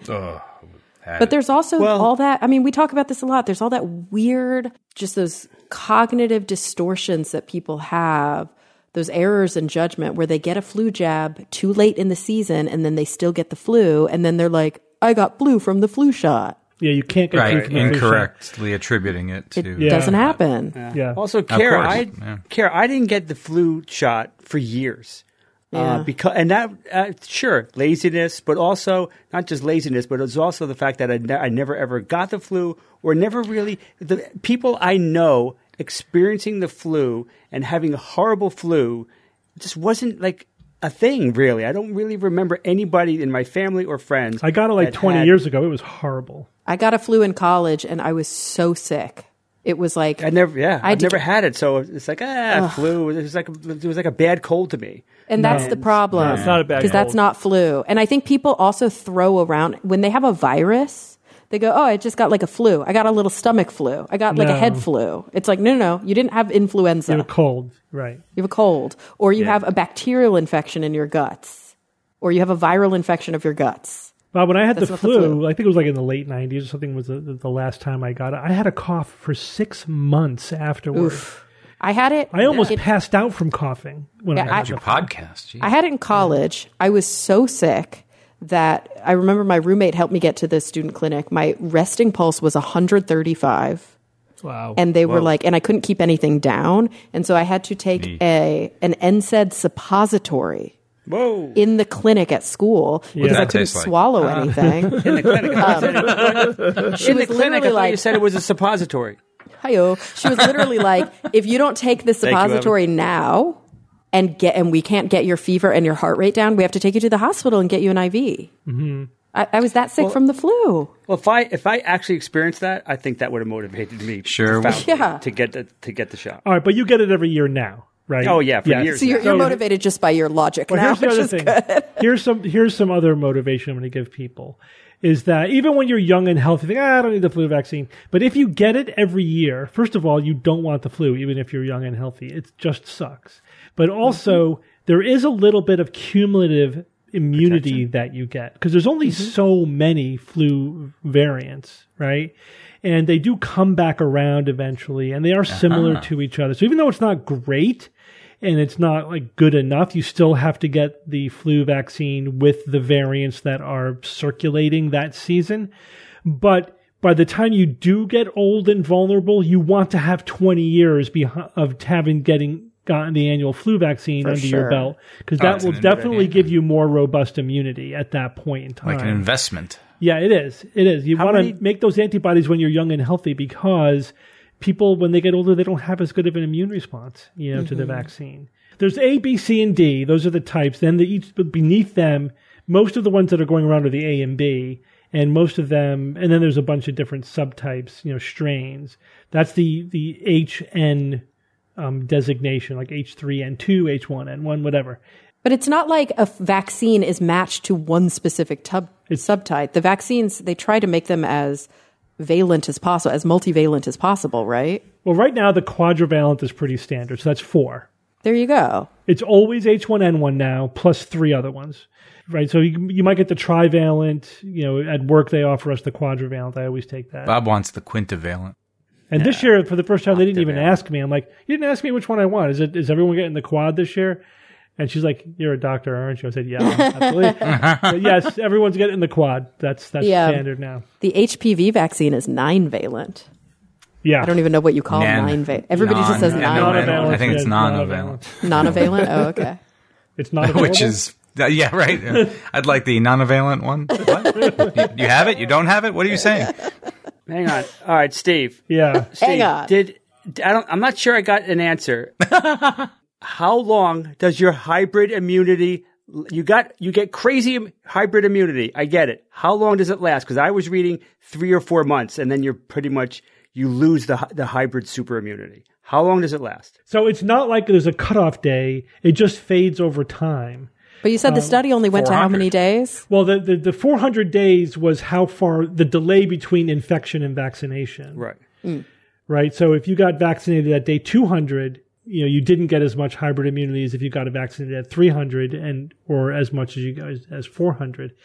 But there's also Well- all that, I mean, we talk about this a lot. There's all that weird, just those cognitive distortions that people have, those errors in judgment where they get a flu jab too late in the season and then they still get the flu. And then they're like, I got flu from the flu shot. Yeah, you can't get Right, through from the flu shot. incorrectly attributing it to. It Yeah. doesn't happen. Yeah. Also, Kara, course, I, yeah. Kara, I didn't get the flu shot for years. Yeah. Uh, because and that uh, sure laziness, but also not just laziness, but it was also the fact that I, ne- I never ever got the flu or never really the people I know experiencing the flu and having a horrible flu just wasn't like a thing really. I don't really remember anybody in my family or friends. I got it like that twenty had- years ago. It was horrible. I got a flu in college and I was so sick. It was like, I never, yeah, I I've did- never had it, so it's like ah, flu. It was like a, it was like a bad cold to me. and that's the problem. No, it's not a bad Because that's cold. not flu. And I think people also throw around, when they have a virus, they go, oh, I just got like a flu. I got a little stomach flu. I got like a No. head flu. It's like, no, no, no. You didn't have influenza. You have a cold, right? You have a cold. Or you Yeah. have a bacterial infection in your guts. Or you have a viral infection of your guts. Well, when I had That's the not the flu, flu. I think it was like in the late nineties or something was the, the last time I got it. I had a cough for six months afterward. I had it. I almost it- passed out from coughing when Yeah, I I- had Your the flu. podcast. Gee. I had it in college. I was so sick that I remember my roommate helped me get to the student clinic. My resting pulse was one hundred thirty-five. Wow. And they were like, and I couldn't keep anything down. And so I had to take Neat. a an N SAID suppository Whoa! in the clinic at school because that I couldn't taste like? swallow anything. In the clinic, I said it- She in the was clinic, I literally thought you like, said it was a suppository. hi-yo. She was literally like, if you don't take this you, Evan. suppository now and get, and we can't get your fever and your heart rate down, we have to take you to the hospital and get you an I V. Mm-hmm. I, I was that sick from the flu. Well, if I if I actually experienced that, I think that would have motivated me. Sure. profoundly Yeah. To get the to get the shot. All right, but you get it every year now, right? Oh, yeah, for years So you're, now. you're motivated just by your logic Well, now, here's the which other is thing. good. Here's some here's some other motivation I'm going to give people is that even when you're young and healthy, you think, ah, I don't need the flu vaccine. But if you get it every year, first of all, you don't want the flu, even if you're young and healthy. It just sucks. But also, there is a little bit of cumulative immunity that you get because there's only so many flu variants, right? And they do come back around eventually, and they are similar to each other. So even though it's not great, and it's not like good enough, you still have to get the flu vaccine with the variants that are circulating that season. But by the time you do get old and vulnerable, you want to have twenty years behi- of having getting gotten the annual flu vaccine under your sure. belt, because Oh, that it's will an good definitely idea. give you more robust immunity at that point in time. Like an investment. Yeah, it is. It is. You How want many- to make those antibodies when you're young and healthy because people, when they get older, they don't have as good of an immune response, you know, to the vaccine. There's A, B, C, and D. Those are the types. Then the, each beneath them, most of the ones that are going around are the A and B, and most of them, and then there's a bunch of different subtypes, you know, strains. That's the the H N um, designation, like H three N two, H one N one, whatever. But it's not like a vaccine is matched to one specific tub- subtype. The vaccines, they try to make them as valent as possible, as multivalent as possible, right? Well, right now the quadrivalent is pretty standard, so that's four. There you go. It's always H one N one now, plus three other ones, right? So you, you might get the trivalent. You know, at work they offer us the quadrivalent. I always take that. Bob wants the quintivalent. And this year, for the first time, they didn't even ask me. I'm like, you didn't ask me which one I want. Is it? Is everyone getting the quad this year? And she's like, "You're a doctor, aren't you?" I said, "Yeah, absolutely." But yes, everyone's getting the quad. That's that's Yeah. standard now. The H P V vaccine is nine valent. Yeah, I don't even know what you call Nan- nine valent. Everybody just says non- nine non- valent. I think it's yeah, non-valent. Non-valent? Oh, okay. It's not available. Which is, uh, yeah, right. I'd like the non-valent one. What? you, you have it? You don't have it? What are you saying? Hang on. All right, Steve. yeah. Steve, Hang on. Did I don't? I'm not sure I got an answer. How long does your hybrid immunity? You got you get crazy im- hybrid immunity. I get it. How long does it last? Because I was reading three or four months, and then you're pretty much you lose the hy- the hybrid super immunity. How long does it last? So it's not like there's a cutoff day. It just fades over time. But you said the study only went to how four hundred. many days? Well, the, the, the four hundred days was how far the delay between infection and vaccination. Right. Right. So if you got vaccinated at day two hundred, you know, you didn't get as much hybrid immunity as if you got vaccinated at three hundred and, or as much as you guys as four hundred.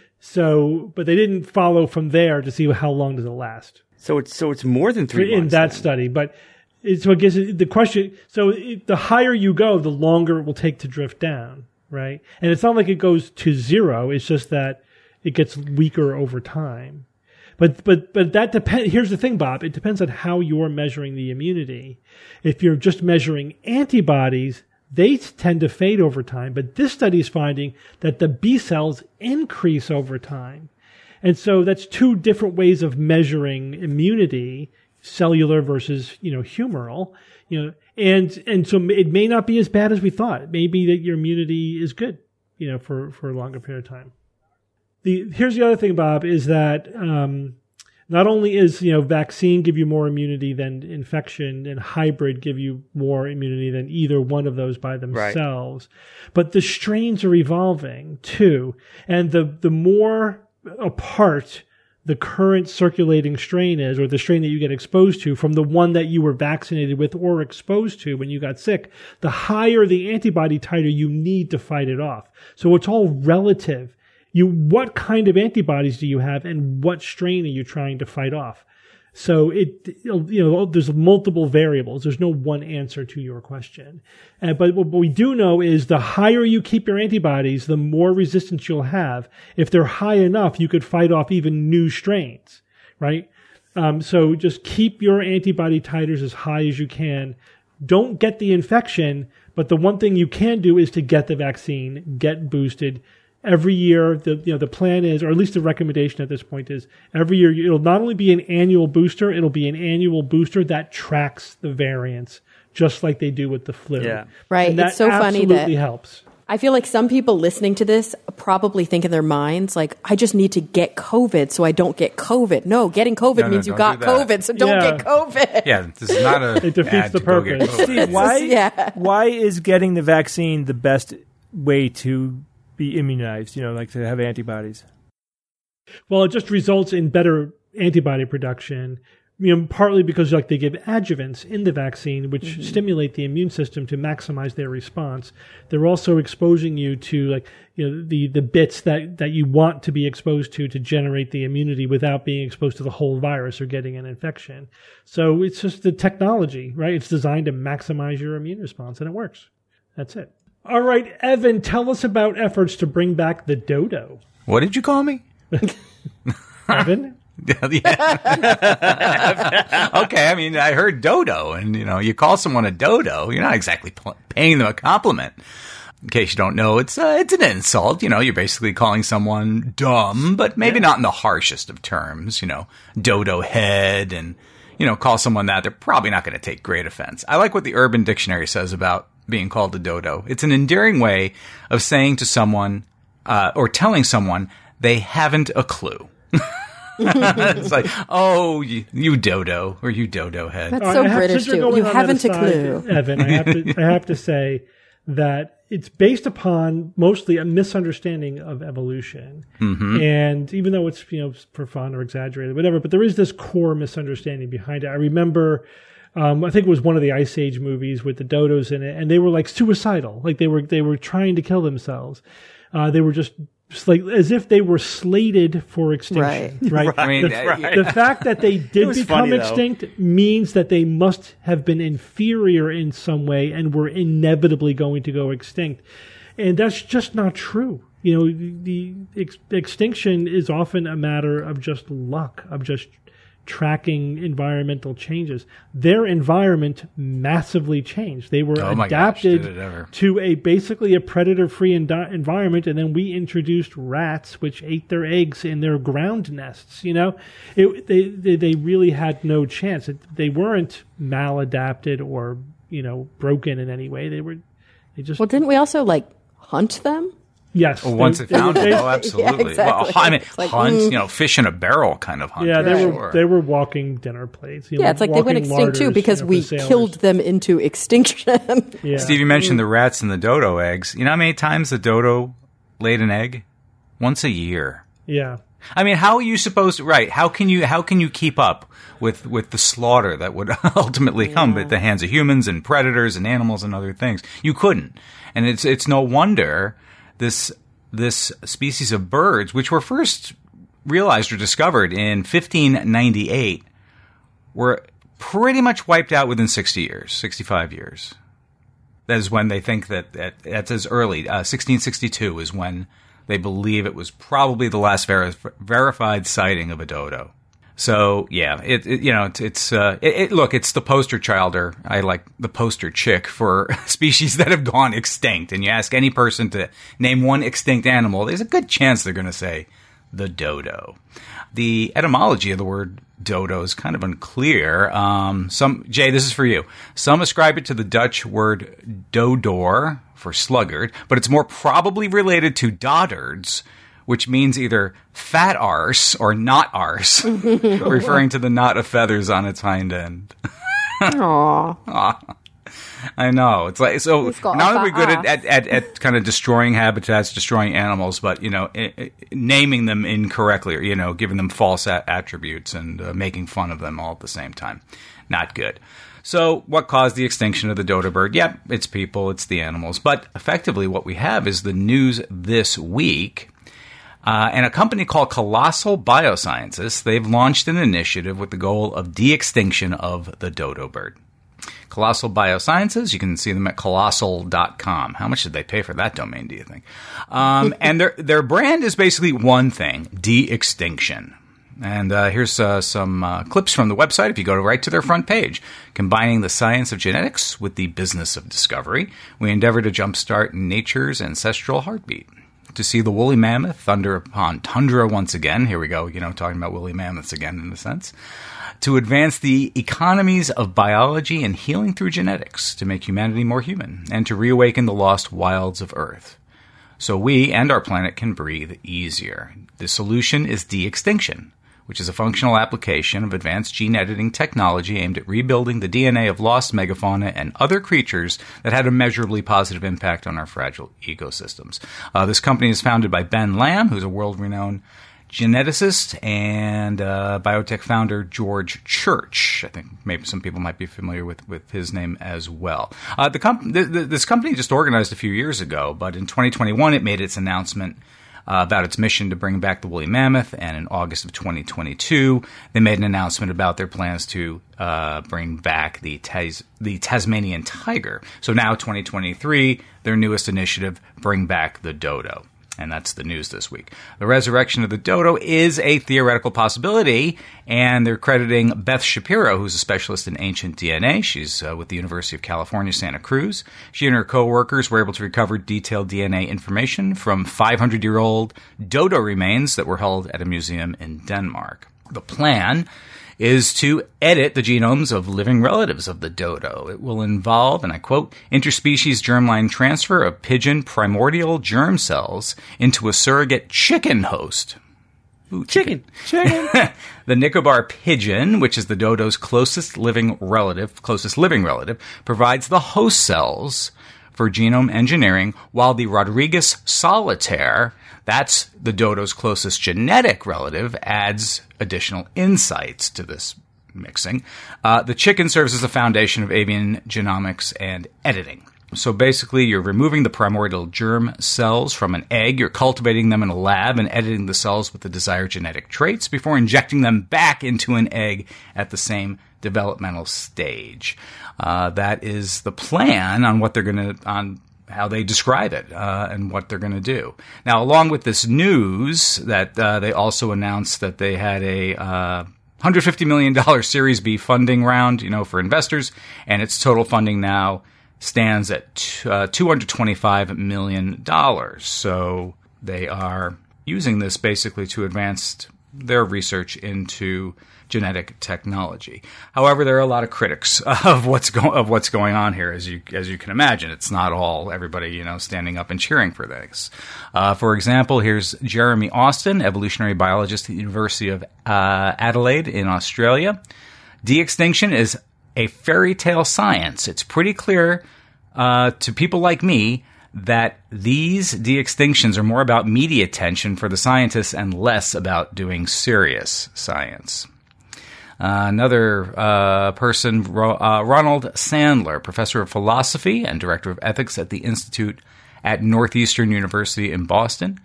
So, but they didn't follow from there to see how long does it last So it's so it's more than three in months. that then. study. But it, so I guess it, the question, so it, the higher you go, the longer it will take to drift down. Right. And it's not like it goes to zero. It's just that it gets weaker over time. But but but that depends. Here's the thing, Bob. It depends on how you're measuring the immunity. If you're just measuring antibodies, they tend to fade over time. But this study is finding that the B cells increase over time, and so that's two different ways of measuring immunity: cellular versus you know humoral. You know, and and so it may not be as bad as we thought. It may be that your immunity is good, you know, for for a longer period of time. The, here's the other thing, Bob, is that um, not only is you know vaccine give you more immunity than infection, and hybrid give you more immunity than either one of those by themselves, right. But the strains are evolving too, and the the more apart the current circulating strain is, or the strain that you get exposed to from the one that you were vaccinated with or exposed to when you got sick, the higher the antibody titer you need to fight it off. So it's all relative. You, what kind of antibodies do you have, and what strain are you trying to fight off? So it, you know, there's multiple variables. There's no one answer to your question. Uh, but what we do know is the higher you keep your antibodies, the more resistance you'll have. If they're high enough, you could fight off even new strains, right? Um, so just keep your antibody titers as high as you can. Don't get the infection, but the one thing you can do is to get the vaccine, get boosted. Every year, the you know the plan is, or at least the recommendation at this point is, every year it'll not only be an annual booster, it'll be an annual booster that tracks the variants, just like they do with the flu. Yeah. Right. And that It's so funny that absolutely helps. I feel like some people listening to this probably think in their minds, like, I just need to get COVID so I don't get COVID. No, getting COVID No, no, means you don't got do that. COVID, so don't Yeah. get COVID. Yeah, this is not a It defeats ad the to go get purpose. COVID. Steve, why Yeah. why is getting the vaccine the best way to be immunized? You know, like to have antibodies. Well, it just results in better antibody production. You know, partly because like they give adjuvants in the vaccine, which mm-hmm. stimulate the immune system to maximize their response. They're also exposing you to like you know the the bits that that you want to be exposed to to generate the immunity without being exposed to the whole virus or getting an infection. So it's just the technology, right? It's designed to maximize your immune response, and it works. That's it. All right, Evan, tell us about efforts to bring back the dodo. What did you call me? Evan? Yeah. Okay, I mean, I heard dodo, and, you know, you call someone a dodo, you're not exactly pl- paying them a compliment. In case you don't know, it's uh, it's an insult. You know, you're basically calling someone dumb, but maybe yeah. not in the harshest of terms, you know, dodo head, and, you know, call someone that, they're probably not going to take great offense. I like what the Urban Dictionary says about being called a dodo. It's an endearing way of saying to someone, uh, or telling someone they haven't a clue. It's like, oh, you, you dodo, or you dodo head. That's All so right, I have- British, since you're too. going You on haven't that a aside, clue. Evan. I have to, I have to say that it's based upon mostly a misunderstanding of evolution. Mm-hmm. And even though it's, you know, for fun or exaggerated, whatever, but there is this core misunderstanding behind it. I remember, um, I think it was one of the Ice Age movies with the dodos in it, and they were like suicidal. Like they were, they were trying to kill themselves. Uh, they were just, just like as if they were slated for extinction. Right. I mean, the, right. the fact that they did was become funny, though. extinct means that they must have been inferior in some way and were inevitably going to go extinct. And that's just not true. You know, the, the ex- extinction is often a matter of just luck, of just tracking environmental changes. Their environment massively changed. They were Oh my gosh, adapted did it ever. to a basically a predator-free indi- environment, and then we introduced rats, which ate their eggs in their ground nests. You know, it, they, they they really had no chance. It, they weren't maladapted or you know broken in any way. They were they just Well, didn't we also like hunt them? yes. Well, once they, it found they, it, oh, absolutely. exactly. Well, I mean, It's like, hunt, mm. you know, fish in a barrel kind of hunt. yeah, they for were sure. they were walking dinner plates. You Yeah, know, it's like they went walking extinct too larders, because you know, we for sailors. killed them into extinction. Yeah. Steve, you mentioned the rats and the dodo eggs. You know how many times the dodo laid an egg? Once a year. Yeah. I mean, how are you supposed to, right? How can you, how can you keep up with, with the slaughter that would ultimately come at the hands of humans and predators and animals and other things? You couldn't. And it's, it's no wonder this, this species of birds, which were first realized or discovered in fifteen ninety-eight, were pretty much wiped out within sixty years, sixty-five years. That is when they think that, that that's as early. Uh, sixteen sixty-two is when they believe it was probably the last veri- verified sighting of a dodo. So yeah, it, it you know it's, it's uh, it, it, look, it's the poster child, or I like the poster chick for species that have gone extinct. And you ask any person to name one extinct animal, there's a good chance they're going to say the dodo. The etymology of the word dodo is kind of unclear. Um, some Jay, this is for you. Some ascribe it to the Dutch word dodor for sluggard, but it's more probably related to doddards, which means either fat arse or not arse, referring to the knot of feathers on its hind end. Aw. I know. It's like, so He's got not a only are we fat good at, at, at, at kind of destroying habitats, destroying animals, but, you know, I, I, naming them incorrectly, or, you know, giving them false a- attributes and uh, making fun of them all at the same time. Not good. So what caused the extinction of the dodo bird? Yep, it's people, it's the animals. But effectively what we have is the news this week. Uh, and a company called Colossal Biosciences, they've launched an initiative with the goal of de-extinction of the dodo bird. Colossal Biosciences, you can see them at colossal dot com. How much did they pay for that domain, do you think? Um, and their their brand is basically one thing, de-extinction. And uh, here's uh, some uh, clips from the website, if you go to right to their front page. Combining the science of genetics with the business of discovery, we endeavor to jumpstart nature's ancestral heartbeat. To see the woolly mammoth thunder upon tundra once again. Here we go, you know, talking about woolly mammoths again in a sense. To advance the economies of biology and healing through genetics to make humanity more human and to reawaken the lost wilds of Earth. So we and our planet can breathe easier. The solution is de-extinction, which is a functional application of advanced gene editing technology aimed at rebuilding the D N A of lost megafauna and other creatures that had a measurably positive impact on our fragile ecosystems. Uh, this company is founded by Ben Lamb, who's a world-renowned geneticist, and uh, biotech founder George Church. I think maybe some people might be familiar with, with his name as well. Uh, the comp- th- th- this company just organized a few years ago, but in twenty twenty-one it made its announcement Uh, about its mission to bring back the woolly mammoth, and in August of twenty twenty-two, they made an announcement about their plans to uh, bring back the Tas- the Tasmanian tiger. So now, twenty twenty-three, their newest initiative, bring back the dodo. And that's the news this week. The resurrection of the dodo is a theoretical possibility, and they're crediting Beth Shapiro, who's a specialist in ancient D N A. She's uh, with the University of California, Santa Cruz. She and her co-workers were able to recover detailed D N A information from five hundred year old dodo remains that were held at a museum in Denmark. The plan is to edit the genomes of living relatives of the dodo. It will involve, and I quote, interspecies germline transfer of pigeon primordial germ cells into a surrogate chicken host. Ooh, Chicken. Chicken. The Nicobar pigeon, which is the dodo's closest living relative, closest living relative, provides the host cells for genome engineering, while the Rodriguez solitaire, that's the dodo's closest genetic relative, adds additional insights to this mixing. Uh, the chicken serves as a foundation of avian genomics and editing. So basically, you're removing the primordial germ cells from an egg, you're cultivating them in a lab and editing the cells with the desired genetic traits before injecting them back into an egg at the same developmental stage. Uh, that is the plan on what they're going to, on how they describe it uh, and what they're going to do. Now, along with this news, that uh, they also announced that they had a uh, one hundred fifty million dollars Series B funding round, you know, for investors, and its total funding now stands at uh, two hundred twenty-five million dollars. So they are using this basically to advance their research into genetic technology. However, there are a lot of critics of what's going of what's going on here, as you as you can imagine. It's not all everybody, you know, standing up and cheering for this. Uh, for example, here's Jeremy Austin, evolutionary biologist at the University of uh, Adelaide in Australia. De-extinction is a fairy tale science. It's pretty clear uh, to people like me that these de-extinctions are more about media attention for the scientists and less about doing serious science. Uh, another uh, person, Ro- uh, Ronald Sandler, professor of philosophy and director of ethics at the Institute at Northeastern University in Boston.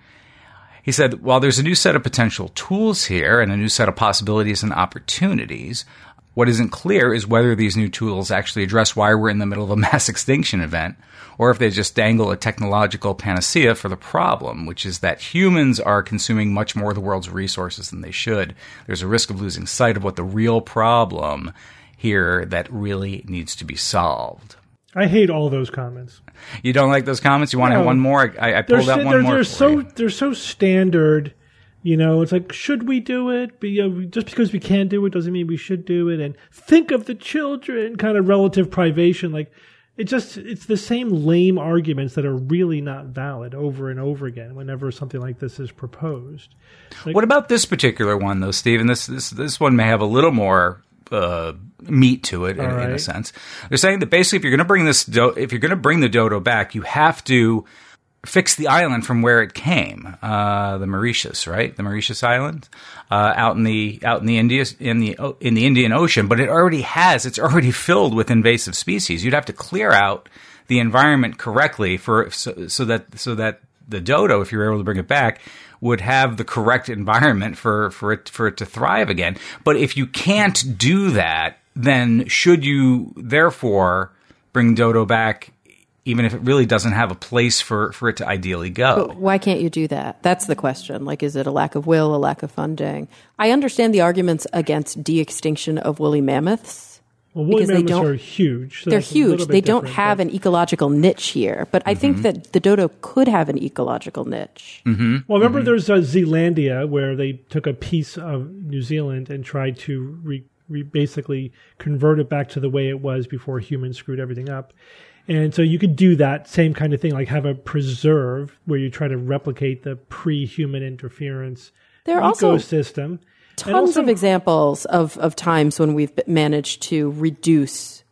He said, while there's a new set of potential tools here and a new set of possibilities and opportunities, what isn't clear is whether these new tools actually address why we're in the middle of a mass extinction event, or if they just dangle a technological panacea for the problem, which is that humans are consuming much more of the world's resources than they should. There's a risk of losing sight of what the real problem here that really needs to be solved. I hate all those comments. You don't like those comments? You want to No. have one more? I, I pulled They're, out one they're, more they're for so you. they're so standard. You know, it's like, should we do it? But, you know, just because we can't do it doesn't mean we should do it. And think of the children, kind of relative privation. Like, it just, it's the same lame arguments that are really not valid over and over again whenever something like this is proposed. Like, What about this particular one, though, Steve? And this this this one may have a little more uh, meat to it, in, All in a right. sense. They're saying that basically, if you're going to bring this, do- if you're going to bring the dodo back, you have to fix the island from where it came, uh, the Mauritius, right? The Mauritius Island, uh, out in the out in the India in the in the Indian Ocean. But it already has, it's already filled with invasive species. You'd have to clear out the environment correctly for so, so that so that the dodo, if you're able to bring it back, would have the correct environment for for it for it to thrive again. But if you can't do that, then should you therefore bring dodo back, even if it really doesn't have a place for, for it to ideally go? But why can't you do that? That's the question. Like, is it a lack of will, a lack of funding? I understand the arguments against de-extinction of woolly mammoths. well, woolly because they mammoths don't- are huge. So They're that's a little huge. bit They don't different, have but- an ecological niche here. But I think that the dodo could have an ecological niche. Well, remember there's uh, Zealandia, where they took a piece of New Zealand and tried to re, re, basically convert it back to the way it was before humans screwed everything up. And so you could do that same kind of thing, like have a preserve where you try to replicate the pre-human interference There are also ecosystem. And Tons also- of examples of, of times when we've b- managed to reduce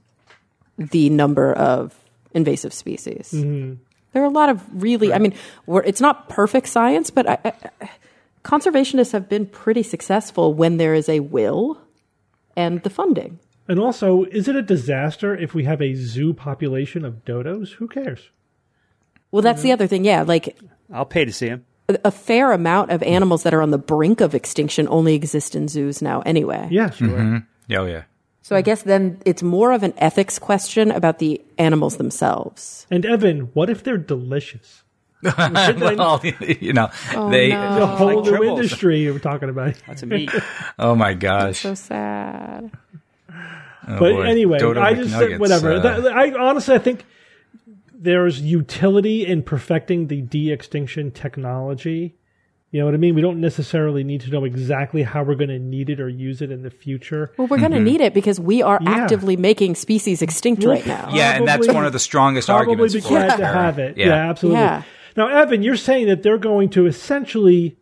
the number of invasive species. Mm-hmm. There are a lot of really, I mean, we're, it's not perfect science, but I, I, conservationists have been pretty successful when there is a will and the funding. And also, is it a disaster if we have a zoo population of dodos? Who cares? Well, that's the other thing. Yeah, like I'll pay to see him. a, a fair amount of animals that are on the brink of extinction only exist in zoos now anyway. Yeah, sure. Oh, yeah. So I guess then it's more of an ethics question about the animals themselves. And Evan, what if they're delicious? Well, you know, they. The whole Like new tribbles. industry we're talking about. That's a meat. Oh my gosh! So sad. Oh, But boy. anyway, Dodo I just said McNuggets, whatever. uh, That- I honestly, I think there's utility in perfecting the de-extinction technology. You know what I mean? We don't necessarily need to know exactly how we're going to need it or use it in the future. Well, we're going to need it because we are Yeah. actively making species extinct right now. yeah, and that's probably- one of the strongest Probably arguments be for glad it. to have it. Yeah. Yeah, absolutely. Yeah. Now, Evan, you're saying that they're going to essentially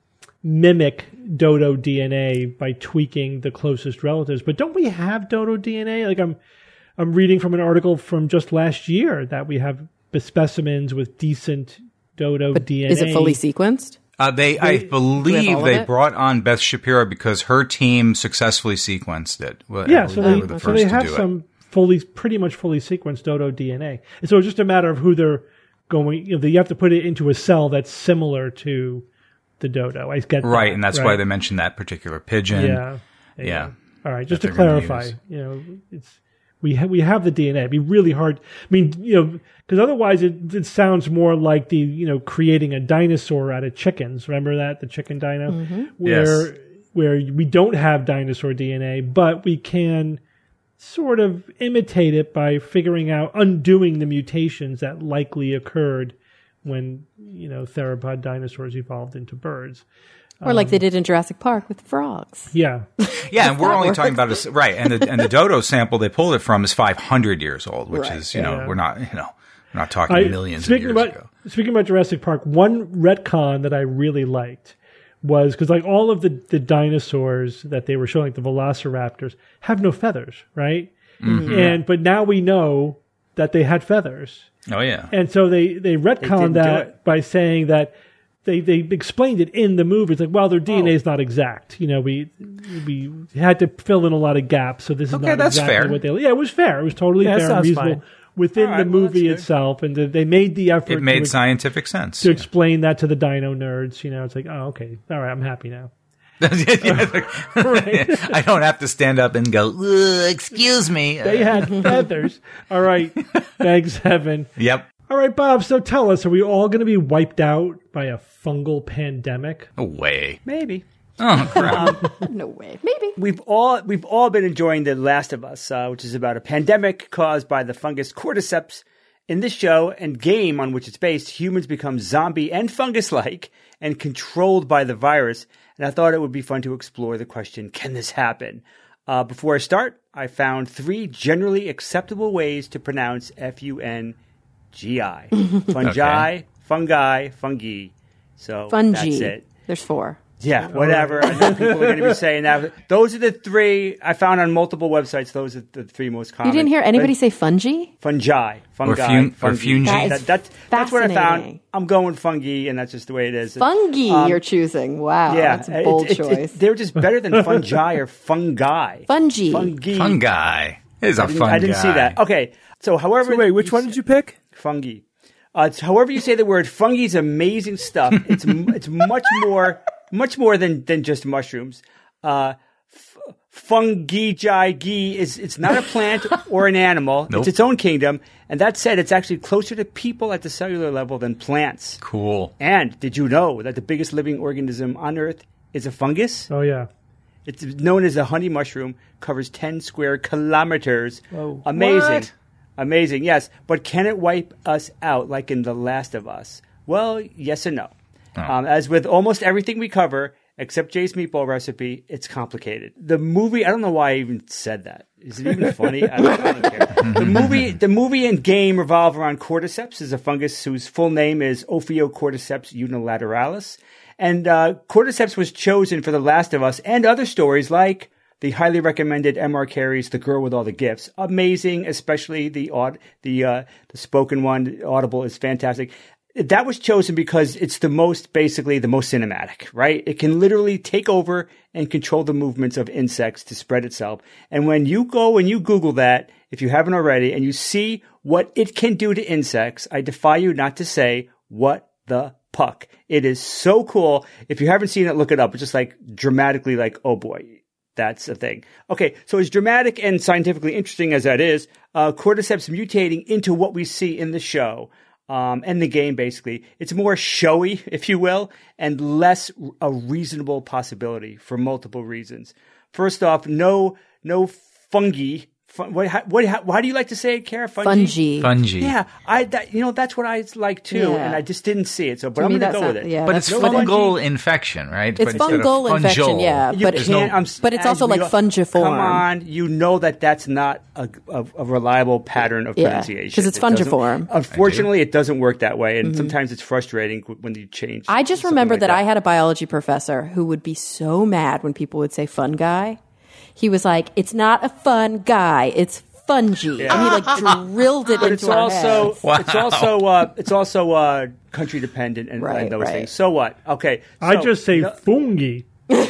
mimic dodo D N A by tweaking the closest relatives. But don't we have dodo D N A? Like I'm, I'm reading from an article from just last year that we have specimens with decent dodo But D N A. is it fully sequenced? Uh, they, I believe all of they it? brought on Beth Shapiro because her team successfly sequenced it. Well, I Yeah, believe so they they, were the so they first to have do it. some fully, pretty much fully sequenced dodo D N A. And so it's just a matter of who they're going. You know, you have to put it into a cell that's similar to the dodo. I get that, Right, and that's right? why they mentioned that particular pigeon. Yeah. Yeah. All right. Just that to they're gonna clarify, use. you know, it's we ha- we have the D N A. It'd be really hard. I mean, you know, because otherwise it, it sounds more like the you know creating a dinosaur out of chickens. Remember that, the chicken dino, where Yes. where we don't have dinosaur D N A, but we can sort of imitate it by figuring out undoing the mutations that likely occurred when you know theropod dinosaurs evolved into birds. Or like they did in Jurassic Park with frogs. Yeah. Yeah, and we're that only work? talking about a, right, and the and the dodo sample they pulled it from is five hundred years old, which Right. is you know Yeah. we're not you know we're not talking I- millions of speaking years about, ago. Speaking about Jurassic Park, one retcon that I really liked was because like all of the, the dinosaurs that they were showing, like the velociraptors, have no feathers, right? Mm-hmm. And but now we know that they had feathers, Oh yeah, and so they they didn't retconned do that it. by saying that. They, they explained it in the movie. It's like, well, their D N A is not exact. You know, we we had to fill in a lot of gaps, so this is Okay, not that's exactly fair. what they. Yeah, it was fair. It was totally Yeah, that fair and sounds reasonable fine. within All right, the well, movie that's good. itself, and they made the effort. it made to, scientific sense. to explain that to the dino nerds. You know, it's like, oh, okay, all right, I'm happy now. Yeah, it's like- I don't have to stand up and go, "Ugh, excuse me. They had feathers. All right, thanks, Evan. Yep. All right, Bob. So tell us, are we all going to be wiped out by a fungal pandemic? No way. Maybe. Oh crap. No way. Maybe. We've all we've all been enjoying The Last of Us, uh, which is about a pandemic caused by the fungus cordyceps. In this show and game on which it's based, humans become zombie and fungus-like and controlled by the virus. And I thought it would be fun to explore the question, can this happen? Uh, before I start, I found three generally acceptable ways to pronounce F U N G I. Fungi, Okay. fungi, fungi. So Fungi. that's it. There's four. Yeah, whatever. I know people are going to be saying that. Those are the three I found on multiple websites. Those are the three most common. You didn't hear anybody But say fungi? fungi, fungi, fun- or fungi. fungi. That That, is that's that's what I found. fascinating. I'm going fungi, and that's just the way it is. Fungi Um, you're choosing. Wow. Yeah, That's a bold it- it- it- choice. they're just better than fungi or fungi. Fungi. Fungi. Fun guy. He's a I didn't, fun I didn't guy. see that. Okay, so however, So wait, which one did you pick? fungi. Uh, it's, however you say the word, fungi is amazing stuff. It's m- it's much more much more than than just mushrooms. Uh, f- fungi is it's not a plant or an animal. Nope. It's its own kingdom. And that said, it's actually closer to people at the cellular level than plants. Cool. And did you know that the biggest living organism on Earth is a fungus? Oh yeah. It's known as a honey mushroom, covers ten square kilometers. Whoa. Amazing. What? Amazing, yes. But can it wipe us out like in The Last of Us? Well, yes and no. Um, as with almost everything we cover, except Jay's meatball recipe, it's complicated. The movie, I don't know why I even said that. Is it even funny? I don't, I don't care. The movie, the movie and game revolve around cordyceps, is a fungus whose full name is Ophiocordyceps unilateralis. And uh, cordyceps was chosen for The Last of Us and other stories like the highly recommended M R. Carey's The Girl with All the Gifts. Amazing, especially the aud- the uh, the spoken one, Audible, is fantastic. That was chosen because it's the most, basically the most cinematic, right? It can literally take over and control the movements of insects to spread itself. And when you go and you Google that, if you haven't already, and you see what it can do to insects, I defy you not to say, what the puck. It is so cool. If you haven't seen it, look it up. It's just like dramatically like, oh boy, that's a thing. Okay, so as dramatic and scientifically interesting as that is, uh, cordyceps mutating into what we see in the show um, and the game, basically, it's more showy, if you will, and less a reasonable possibility for multiple reasons. First off, no no fungi Fun, what, how, what, how, why do you like to say it, Kara? Fungi. Fungi. Fungi. Yeah, I that, you know that's what I like too, Yeah. and I just didn't see it. So, but To I'm me, going to that's go not- with it. yeah, But that's it's what I- fungal infection, right? It's But instead of fungal infection, fungal, yeah, You but there's can't, no- I'm, But it's as also we like all- fungiform. Come on, you know that that's not a, a, a reliable pattern of Yeah, pronunciation 'cause it's It doesn't- fungiform. Unfortunately, it doesn't work that way, and sometimes it's frustrating when you change. I just something remember like that, I had a biology professor who would be so mad when people would say fun guy. He was like, it's not a fun guy, it's fungi. And he like drilled it But into it's our also heads. it's also uh, it's also uh, country dependent and, Right, and those right. things. So what? Okay, I so- just say no- fungi.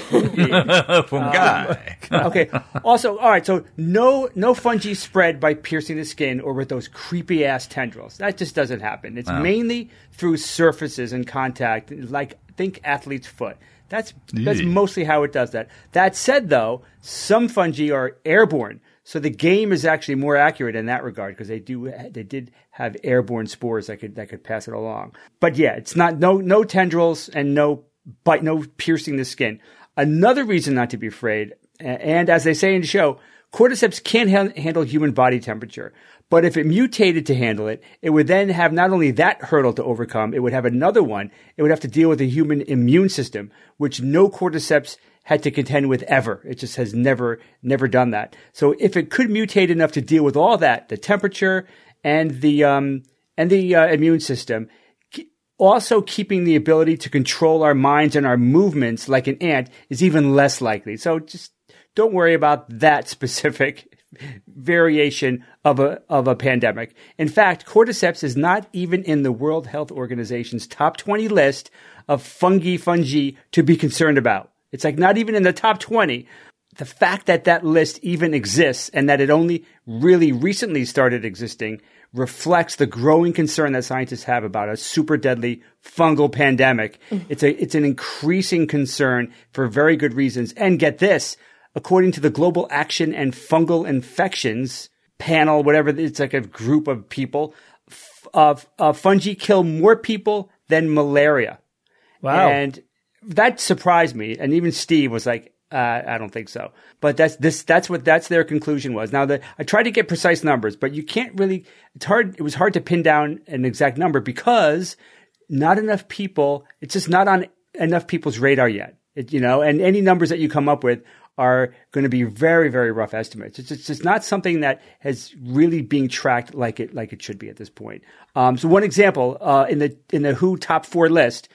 fungi. okay. Also, all right. So no no fungi spread by piercing the skin or with those creepy ass tendrils. That just doesn't happen. It's mainly through surfaces and contact, like think athlete's foot. That's that's Eee. mostly how it does that. That said, though, some fungi are airborne. So the game is actually more accurate in that regard because they do they did have airborne spores that could that could pass it along. But yeah, it's not no no tendrils and no bite, no piercing the skin. Another reason not to be afraid, a- and as they say in the show, cordyceps can't ha- handle human body temperature. But if it mutated to handle it, it would then have not only that hurdle to overcome, it would have another one. It would have to deal with the human immune system, which no cordyceps had to contend with ever. It just has never, never done that. So if it could mutate enough to deal with all that, the temperature and the, um, and the uh, immune system, ke- also keeping the ability to control our minds and our movements like an ant is even less likely. So just don't worry about that specific variation of a of a pandemic. In fact, cordyceps is not even in the World Health Organization's top twenty list of fungi fungi to be concerned about. It's like not even in the top twenty. The fact that that list even exists and that it only really recently started existing reflects the growing concern that scientists have about a super deadly fungal pandemic. It's a it's an increasing concern for very good reasons. And get this, according to the Global Action and Fungal Infections panel, whatever, it's like a group of people, f- uh, uh, fungi kill more people than malaria. Wow. And that surprised me. And even Steve was like, uh, I don't think so. But that's this. That's what that's their conclusion was. Now, the, I tried to get precise numbers, but you can't really. It's hard. It was hard to pin down an exact number because not enough people. It's just not on enough people's radar yet. It, you know, and any numbers that you come up with are going to be very, very rough estimates. It's just, it's not something that has really being tracked like it like it should be at this point. Um, so one example uh, in the in the W H O top four list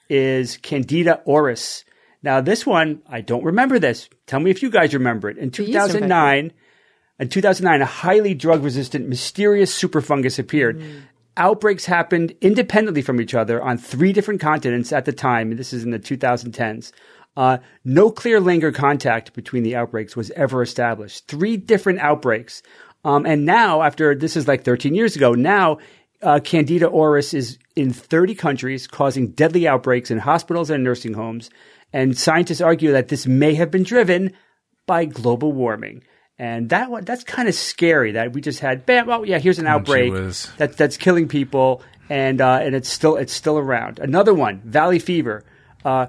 is Candida auris. Now, this one, I don't remember this. Tell me if you guys remember it. In two thousand nine, in two thousand nine, a highly drug-resistant, mysterious superfungus appeared. Mm. Outbreaks happened independently from each other on three different continents at the time. And this is in the two thousand tens. Uh, no clear link or contact between the outbreaks was ever established. Three different outbreaks. Um, and now, after this is like thirteen years ago, now uh, Candida auris is in thirty countries, causing deadly outbreaks in hospitals and nursing homes. And scientists argue that this may have been driven by global warming. And that one, that's kind of scary that we just had, bam, oh yeah, here's an outbreak that, that's killing people, and uh, and it's still it's still around. Another one, valley fever, uh,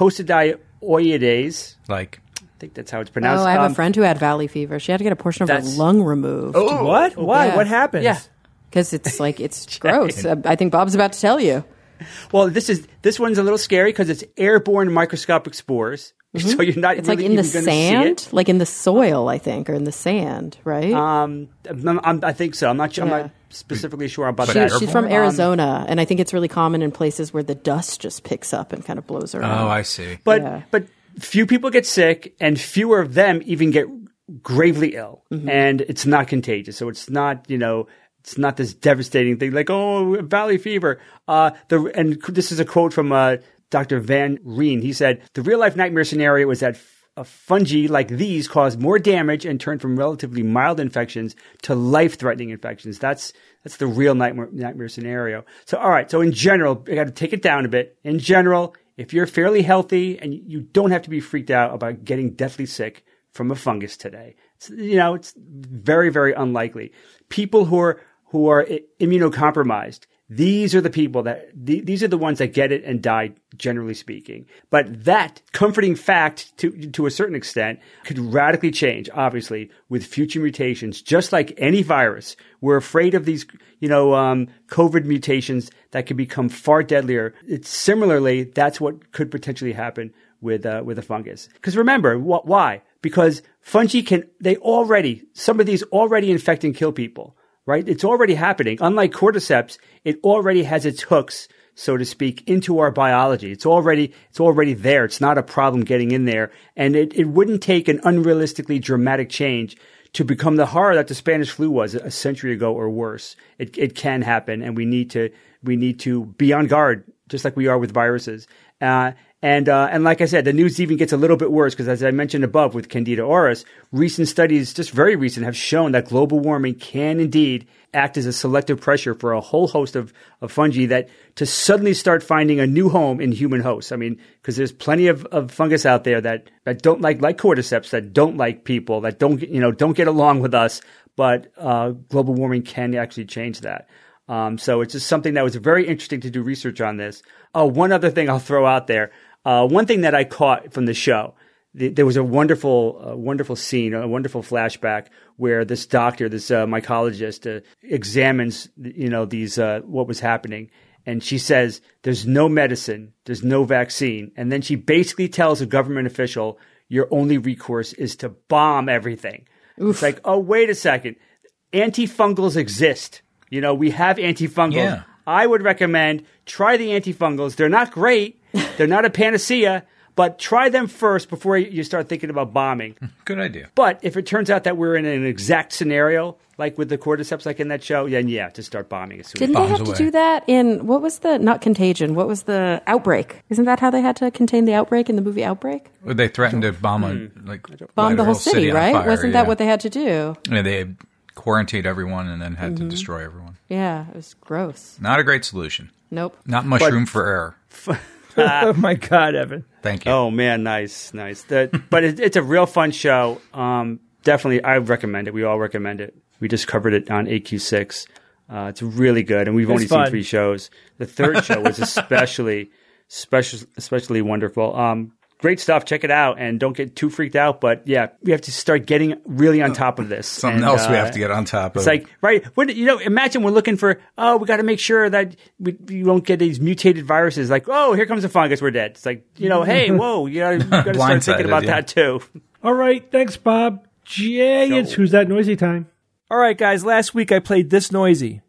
coccidioides. Like, I think that's how it's pronounced. Oh, I have Um, a friend who had valley fever. She had to get a portion of her That's- lung removed. Oh, What? Why? Yeah. What happens? Yeah. Because it's like, it's gross. Uh, I think Bob's about to tell you. Well, this is this one's a little scary because it's airborne microscopic spores, so you're not It's really like in the even gonna see sand, it. like in the soil, I think, or in the sand, right? Um, I'm, I'm, I think so. I'm not. Sure, I'm Yeah. not specifically sure about But She- that. she's from airborne? Arizona, and I think it's really common in places where the dust just picks up and kind of blows around. oh, I see. But Yeah. but few people get sick, and fewer of them even get gravely ill, Mm-hmm. and it's not contagious. So it's not you know it's not this devastating thing like oh valley fever. Uh, the and this is a quote from uh, Doctor Van Reen. He said the real life nightmare scenario was that f- a fungi like these cause more damage and turn from relatively mild infections to life threatening infections. That's that's the real nightmare nightmare scenario. So all right. So in general, I got to take it down a bit. In general, if you're fairly healthy and you don't have to be freaked out about getting deathly sick from a fungus today, it's, you know, it's very, very unlikely. People who are, who are immunocompromised, these are the people that, th- these are the ones that get it and die, generally speaking. But that comforting fact, to, to a certain extent, could radically change, obviously, with future mutations. Just like any virus, we're afraid of these, you know, um, COVID mutations that can become far deadlier. It's similarly, that's what could potentially happen with, uh, with a fungus. Because remember, wh- why? Because fungi can, they already, some of these already infect and kill people. Right? It's already happening. Unlike cordyceps, it already has its hooks, so to speak, into our biology. It's already, it's already there. It's not a problem getting in there. And it, it wouldn't take an unrealistically dramatic change to become the horror that the Spanish flu was a century ago or worse. It, it can happen, and we need to, we need to be on guard, just like we are with viruses. Uh, And, uh, and like I said, the news even gets a little bit worse because, as I mentioned above with Candida auris, recent studies, just very recent, have shown that global warming can indeed act as a selective pressure for a whole host of, of fungi that to suddenly start finding a new home in human hosts. I mean, because there's plenty of, of fungus out there that, that don't like, like cordyceps, that don't like people, that don't, you know, don't get along with us. But, uh, global warming can actually change that. Um, so it's just something that was very interesting to do research on this. Oh, one other thing I'll throw out there. Uh, one thing that I caught from the show, th- there was a wonderful, uh, wonderful scene, a wonderful flashback where this doctor, this uh, mycologist, uh, examines, you know, these uh, what was happening, and she says, "There's no medicine, there's no vaccine," and then she basically tells a government official, "Your only recourse is to bomb everything." Oof. It's like, oh, wait a second, antifungals exist. You know, we have antifungals. Yeah. I would recommend try the antifungals. They're not great. They're not a panacea, but try them first before you start thinking about bombing. Good idea. But if it turns out that we're in an exact scenario, like with the cordyceps, like in that show, then yeah, to start bombing as soon Didn't as they have away. to do that in, what was the, not Contagion, what was the Outbreak? Isn't that how they had to contain the outbreak in the movie Outbreak? Well, they threatened to bomb a, like, Bomb light the a whole city, on right? fire, Wasn't yeah. that what they had to do? Yeah, they quarantined everyone and then had mm-hmm. to destroy everyone. Yeah, it was gross. Not a great solution. Nope. Not much But- room for error. Oh my God, Evan. Thank you. Oh man, nice, nice. The, but it, it's a real fun show. Um, definitely, I recommend it. We all recommend it. We just covered it on A Q six. Uh, it's really good, and we've It's only fun. seen three shows. The third show was especially, special, especially wonderful. Um, great stuff. Check it out, and don't get too freaked out. But yeah, we have to start getting really on top of this. Something And, else we uh, have to get on top of. It's like, right, when, you know, imagine we're looking for, oh, we got to make sure that we, we don't get these mutated viruses. Like, oh, here comes a fungus, we're dead. It's like, you know, hey, whoa, you got to start Blindsided, thinking about yeah. that too. All right, thanks, Bob. Jay, it's Who's That Noisy time. All right, guys, last week I played This Noisy.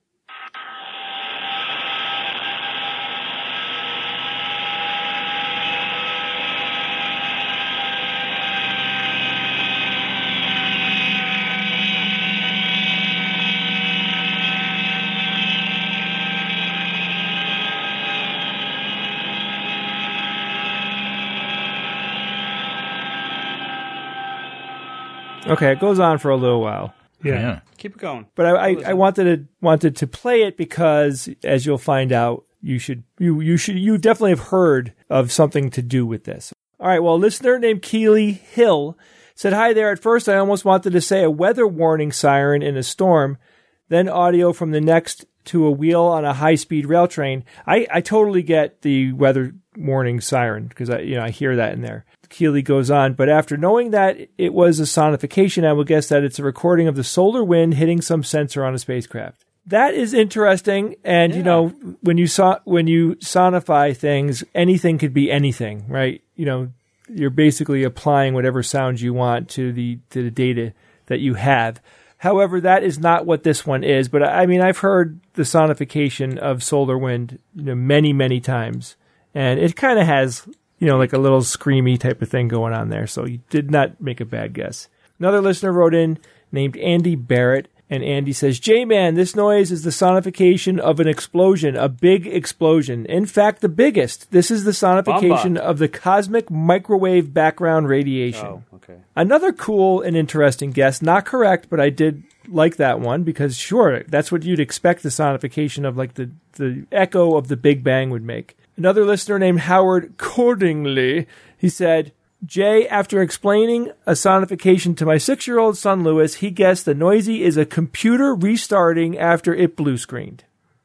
Okay, it goes on for a little while. Yeah. yeah. Keep it going. But I, I, I wanted to wanted to play it because, as you'll find out, you should you you should you definitely have heard of something to do with this. All right. Well, a listener named Keely Hill said, "Hi there. At first, I almost wanted to say a weather warning siren in a storm, then audio from the next to a wheel on a high speed rail train. I, I totally get the weather warning siren because I you know I hear that in there." Keely goes on, but after knowing that it was a sonification, I will guess that it's a recording of the solar wind hitting some sensor on a spacecraft. That is interesting, and you know when you saw when you sonify things, anything could be anything, right? You know, you're basically applying whatever sounds you want to the to the data that you have. However, that is not what this one is. But I mean, I've heard the sonification of solar wind, you know, many many times, and it kind of has, you know, like a little screamy type of thing going on there. So you did not make a bad guess. Another listener wrote in named Andy Barrett, and Andy says, J-Man, this noise is the sonification of an explosion, a big explosion. In fact, the biggest. This is the sonification Bomba. of the cosmic microwave background radiation. Oh, okay. Another cool and interesting guess. Not correct, but I did like that one because, sure, that's what you'd expect the sonification of, like the, the echo of the Big Bang would make. Another listener named Howard Cordingley, he said, Jay, after explaining a sonification to my six-year-old son Lewis, he guessed the noisy is a computer restarting after it blue screened.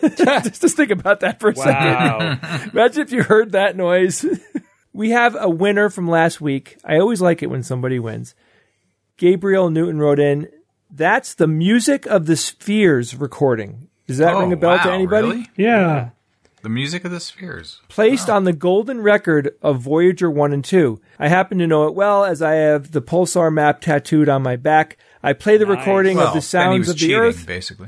just, just think about that for a Wow. second. Imagine if you heard that noise. We have a winner from last week. I always like it when somebody wins. Gabriel Newton wrote in, that's the Music of the Spheres recording. Does that Oh, ring a bell to wow, anybody? really? Yeah. The music of the spheres. Placed on the golden record of Voyager one and two. I happen to know it well as I have the pulsar map tattooed on my back. I play the Nice. recording Well, of the then he sounds was of the cheating, earth. basically.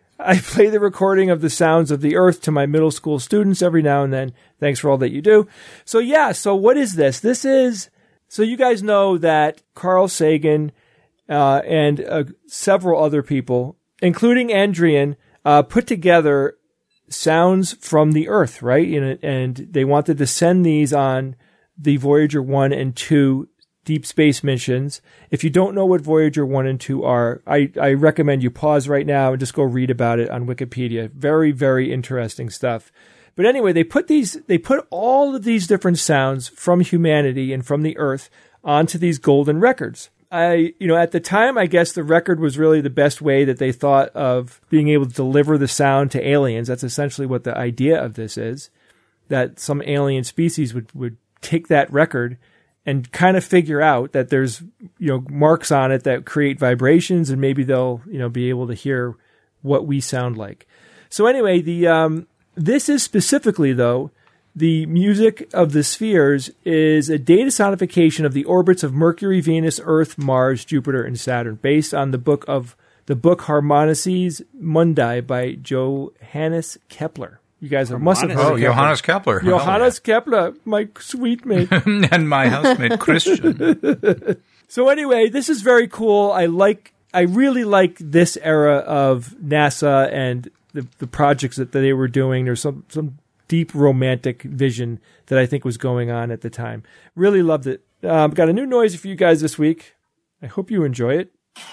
I play the recording of the sounds of the earth to my middle school students every now and then. Thanks for all that you do. So yeah, so what is this? This is, so you guys know that Carl Sagan uh, and uh, several other people, including Andrian, uh, put together sounds from the earth, right? And, and they wanted to send these on the Voyager one and two deep space missions. If you don't know what Voyager one and two are, I, I recommend you pause right now and just go read about it on Wikipedia. Very, very interesting stuff. But anyway, they put these, they put all of these different sounds from humanity and from the earth onto these golden records. I, you know, at the time, I guess the record was really the best way that they thought of being able to deliver the sound to aliens. That's essentially what the idea of this is, that some alien species would, would take that record and kind of figure out that there's, you know, marks on it that create vibrations, and maybe they'll, you know, be able to hear what we sound like. So anyway, the um, this is specifically, though, the Music of the Spheres is a data sonification of the orbits of Mercury, Venus, Earth, Mars, Jupiter, and Saturn, based on the book of the book Harmonices Mundi by Johannes Kepler. You guys have, must have heard Oh, of Johannes Kepler. Johannes Kepler, my sweet mate. And my housemate, Christian. So anyway, this is very cool. I like, I really like this era of NASA and the, the projects that, that they were doing. There's some, some deep romantic vision that I think was going on at the time. Really loved it. Um, got a new noise for you guys this week. I hope you enjoy it.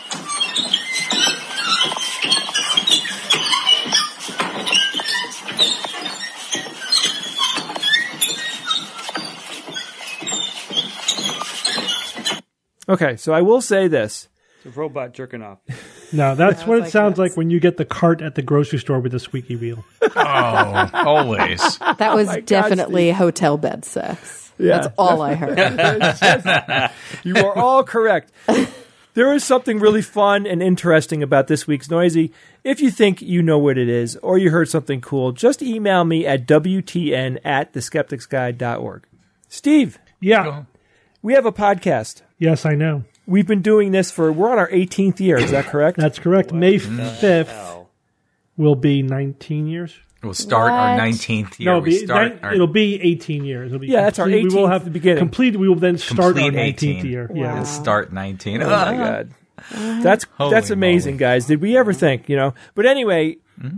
Okay, so I will say this. It's a robot jerking off. No, that's Sounds what it like sounds that's- like when you get the cart at the grocery store with the squeaky wheel. Oh, always. That was my God, definitely hotel bed sex. Yeah. That's all I heard. You are all correct. There is something really fun and interesting about this week's Noisy. If you think you know what it is or you heard something cool, just email me at W T N at the skeptics guide dot org. Steve, Yeah. we have a podcast. Yes, I know. We've been doing this for, we're on our eighteenth year. Is that correct? That's correct. May fifth will be nineteen years. We'll start our What? nineteenth year. No, it'll we be, start nine- our it'll be eighteen years. It'll be Yeah, that's our complete- We will eighteenth have the beginning. Complete. We will then start complete our nineteenth eighteen. year. Wow. Yeah. We'll start nineteen. Oh my God. That's Holy that's amazing, moly. guys. Did we ever think, you know? But anyway,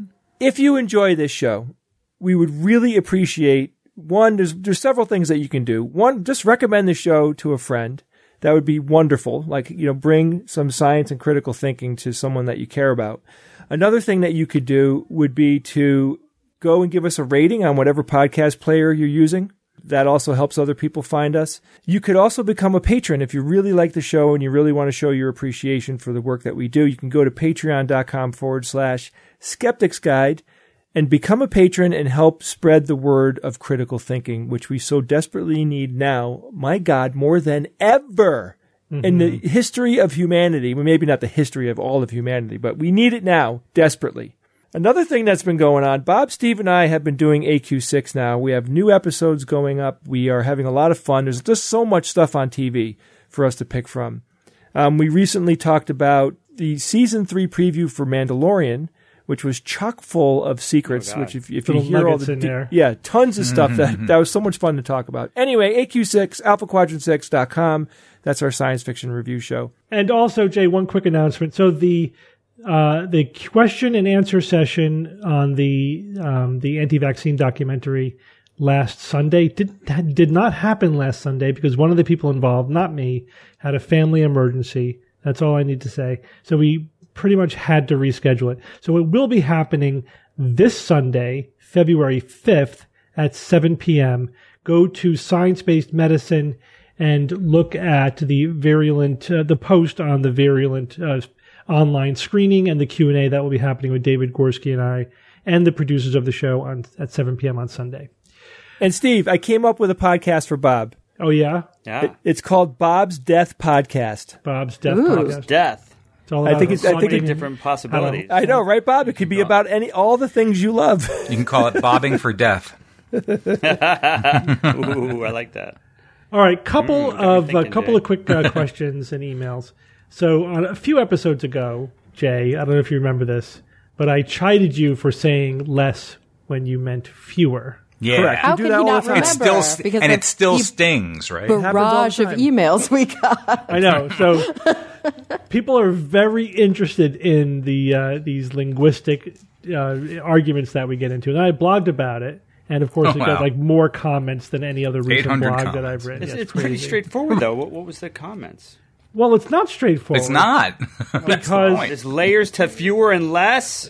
if you enjoy this show, we would really appreciate, one, there's there's several things that you can do. One, just recommend the show to a friend. That would be wonderful. Like, you know, bring some science and critical thinking to someone that you care about. Another thing that you could do would be to go and give us a rating on whatever podcast player you're using. That also helps other people find us. You could also become a patron if you really like the show and you really want to show your appreciation for the work that we do. You can go to patreon.com forward slash skeptics guide and become a patron and help spread the word of critical thinking, which we so desperately need now, my God, more than ever in the history of humanity. Well, maybe not the history of all of humanity, but we need it now desperately. Another thing that's been going on, Bob, Steve, and I have been doing A Q six now. We have new episodes going up. We are having a lot of fun. There's just so much stuff on T V for us to pick from. Um, we recently talked about the season three preview for Mandalorian, which was chock full of secrets, Oh, which if, if you Little hear all nuggets the, in de- there. yeah, tons of stuff that, that was so much fun to talk about. Anyway, A Q six, alpha quadrant six dot com. That's our science fiction review show. And also, Jay, one quick announcement. So the uh, the question and answer session on the um, the anti-vaccine documentary last Sunday did did not happen last Sunday because one of the people involved, not me, had a family emergency. That's all I need to say. So we pretty much had to reschedule it. So it will be happening this Sunday, February fifth at seven p.m. Go to Science-Based Medicine and look at the virulent, uh, the post on the virulent uh, online screening and the Q and A that will be happening with David Gorski and I. and the producers of the show on at seven p.m. on Sunday. And Steve, I came up with a podcast for Bob. Oh, yeah? Yeah. It, it's called Bob's Death Podcast. Bob's Death Ooh. Podcast. Death. It's all I about think it's- I So think many it- different possibilities. I know, right, Bob? It could be about any all the things you love. You can call it bobbing for death. Ooh, I like that. All right, couple Mm, got me of a thinking, couple Jay. of quick uh, questions and emails. So, on a few episodes ago, Jay, I don't know if you remember this, but I chided you for saying less when you meant fewer. Yeah. Correct. How do could that he all not the time. remember? It's still st- Because and of it still the stings, right? happens all barrage the of time. emails we got. I know. So, people are very interested in the uh, these linguistic uh, arguments that we get into, and I blogged about it. And of course, Oh, it got wow. like more comments than any other recent eight hundred blog that comments. I've written. It's, Yeah, it's pretty crazy. straightforward, though. What, what was the comments? Well, it's not straightforward. It's not. That's the Because- point. There's layers to fewer and less.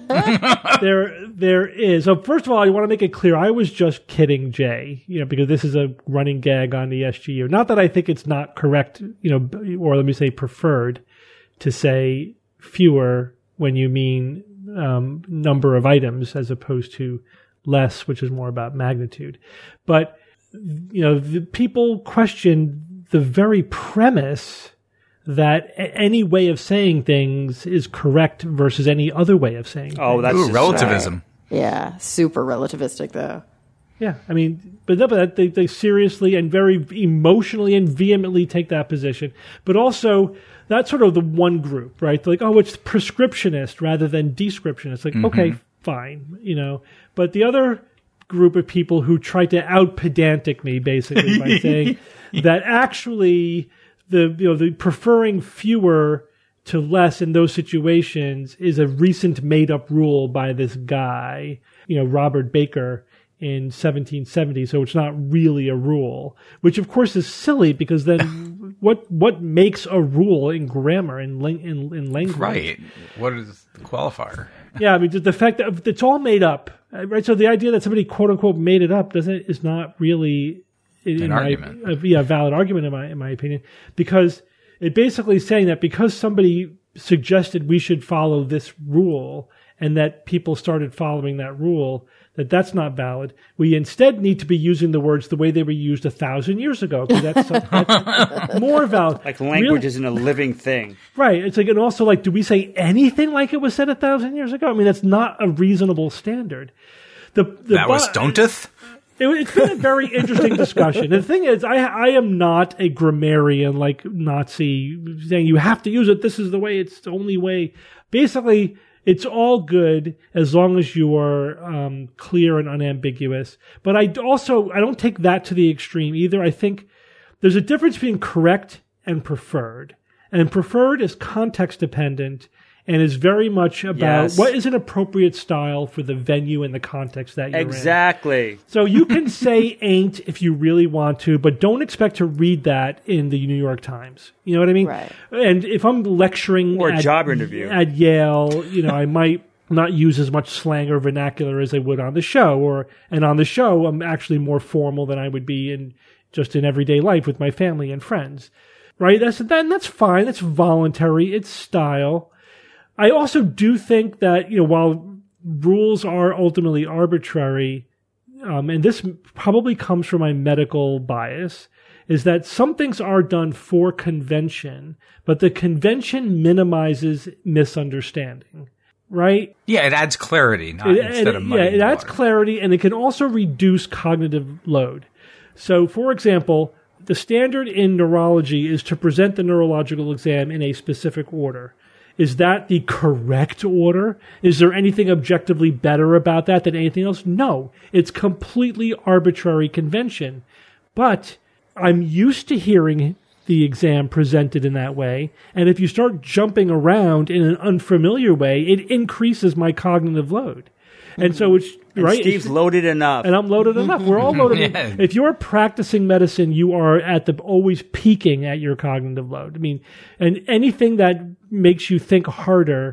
there there is. So first of all, I want to make it clear I was just kidding Jay, you know, because this is a running gag on the S G U. Not that I think it's not correct, you know, or let me say preferred to say fewer when you mean um, number of items as opposed to less, which is more about magnitude. But you know, the people question the very premise that a- any way of saying things is correct versus any other way of saying Oh, things. that's Ooh, just relativism. Yeah, super relativistic though. Yeah, I mean, but no, but they, they seriously and very emotionally and vehemently take that position. But also, that's sort of the one group, right? Like, oh, it's prescriptionist rather than descriptionist. Like, okay, fine, you know. But the other group of people who try to out pedantic me, basically, by saying that actually the you know the preferring fewer to less in those situations is a recent made up rule by this guy, you know, Robert Baker in seventeen seventy. So it's not really a rule, which of course is silly because then what what makes a rule in grammar in ling- in, in language? Right. What is the qualifier? Yeah, I mean the, the fact that it's all made up, right? So the idea that somebody quote unquote made it up doesn't is not really in, An my, argument. uh, yeah, a valid argument in my in my opinion, because it basically is saying that because somebody suggested we should follow this rule and that people started following that rule, that that's not valid. We instead need to be using the words the way they were used a thousand years ago, because that's, that's more valid. Like language Really- isn't a living thing. Right. It's like, and also like, do we say anything like it was said a thousand years ago? I mean, that's not a reasonable standard. The, the That was bu- don't-eth? it, it's been a very interesting discussion. And the thing is, I I am not a grammarian like Nazi saying you have to use it. This is the way. It's the only way. Basically, it's all good as long as you are um, clear and unambiguous. But I also I don't take that to the extreme either. I think there's a difference between correct and preferred. And preferred is context dependent and is very much about Yes. what is an appropriate style for the venue and the context that you're in. Exactly. So you can say ain't if you really want to, but don't expect to read that in the New York Times. You know what I mean? Right. And if I'm lecturing Or a at, job interview. at Yale, you know, I might not use as much slang or vernacular as I would on the show, or and on the show I'm actually more formal than I would be in just in everyday life with my family and friends. Right? That's then that's fine. That's voluntary. It's style. I also do think that, you know, while rules are ultimately arbitrary, um, and this probably comes from my medical bias, is that some things are done for convention, but the convention minimizes misunderstanding, right? Yeah, it adds clarity, not It- instead it- of yeah, muddying it the adds water. clarity, and it can also reduce cognitive load. So, for example, the standard in neurology is to present the neurological exam in a specific order. Is that the correct order? Is there anything objectively better about that than anything else? No. It's completely arbitrary convention. But I'm used to hearing the exam presented in that way. And if you start jumping around in an unfamiliar way, it increases my cognitive load. And so it's And right. Steve's it's- loaded enough. and I'm loaded enough. We're all loaded. Yeah. enough. If you're practicing medicine, you are at the always peaking at your cognitive load. I mean, and anything that makes you think harder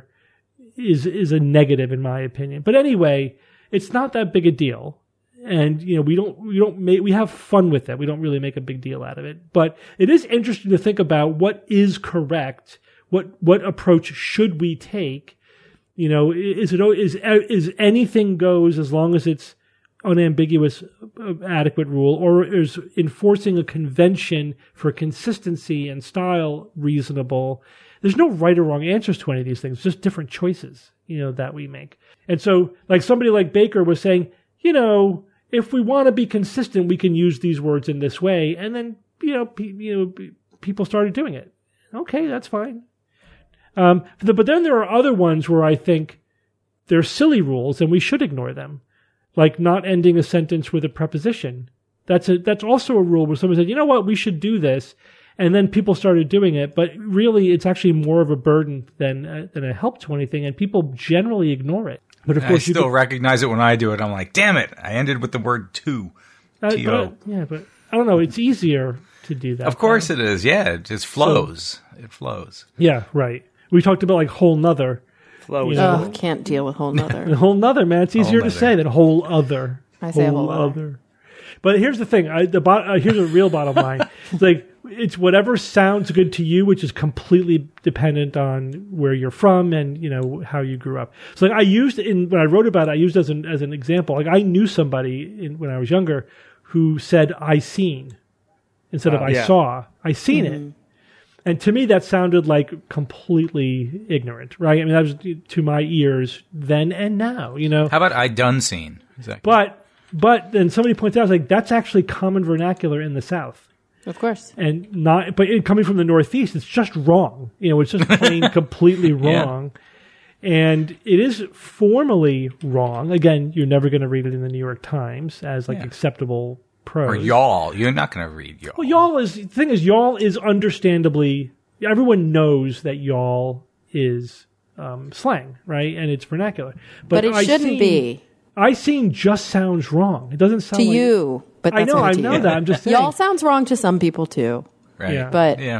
is is a negative in my opinion. But anyway, it's not that big a deal. And you know, we don't we don't make, we have fun with it. We don't really make a big deal out of it. But it is interesting to think about what is correct, what what approach should we take. You know, is it is is anything goes as long as it's unambiguous, uh, adequate rule, or is enforcing a convention for consistency and style reasonable? There's no right or wrong answers to any of these things, just different choices, you know, that we make. And so, like somebody like Baker was saying, you know, if we want to be consistent, we can use these words in this way. And then, you know, pe- you know, pe- people started doing it. Okay, that's fine. Um, but then there are other ones where I think they're silly rules and we should ignore them. Like not ending a sentence with a preposition. That's a, that's also a rule where someone said, you know what, we should do this. And then people started doing it, but really it's actually more of a burden than a, than a help to anything, and people generally ignore it. But of I course, still you could, recognize it when I do it. I'm like, damn it, I ended with the word to. uh, T O. but, yeah, but I don't know. It's easier to do that. Of course it is. Yeah, it just flows. So, it flows. Yeah, right. We talked about like whole nother. Flow is You know, Oh, can't deal with whole nother. whole nother, man. It's easier to nother. say than whole other. I say whole other. But here's the thing. I, the bo- uh, here's a real bottom line. It's like it's whatever sounds good to you, which is completely dependent on where you're from and you know how you grew up. So like I used in when I wrote about it, I used as an as an example. Like I knew somebody in, when I was younger who said "I seen" instead of Wow, "I yeah. saw." I seen it. And to me, that sounded like completely ignorant, right? I mean, that was to my ears then and now, you know. How about I done seen? Exactly. But but then somebody points out, I was like, that's actually common vernacular in the South, Of course. and not. But it, coming from the Northeast, it's just wrong. You know, it's just plain completely wrong, and it is formally wrong. Again, you're never going to read it in the New York Times as like Yeah. acceptable prose. Or y'all. You're not going to read y'all. Well, y'all is the thing is y'all is understandably everyone knows that y'all is um, slang, right? And it's vernacular. But, it I shouldn't seen, be I seen just sounds wrong. It doesn't sound to like, you. But I that's know, not I to know you. that. I'm just saying. Y'all sounds wrong to some people too. Right. Yeah. But Yeah.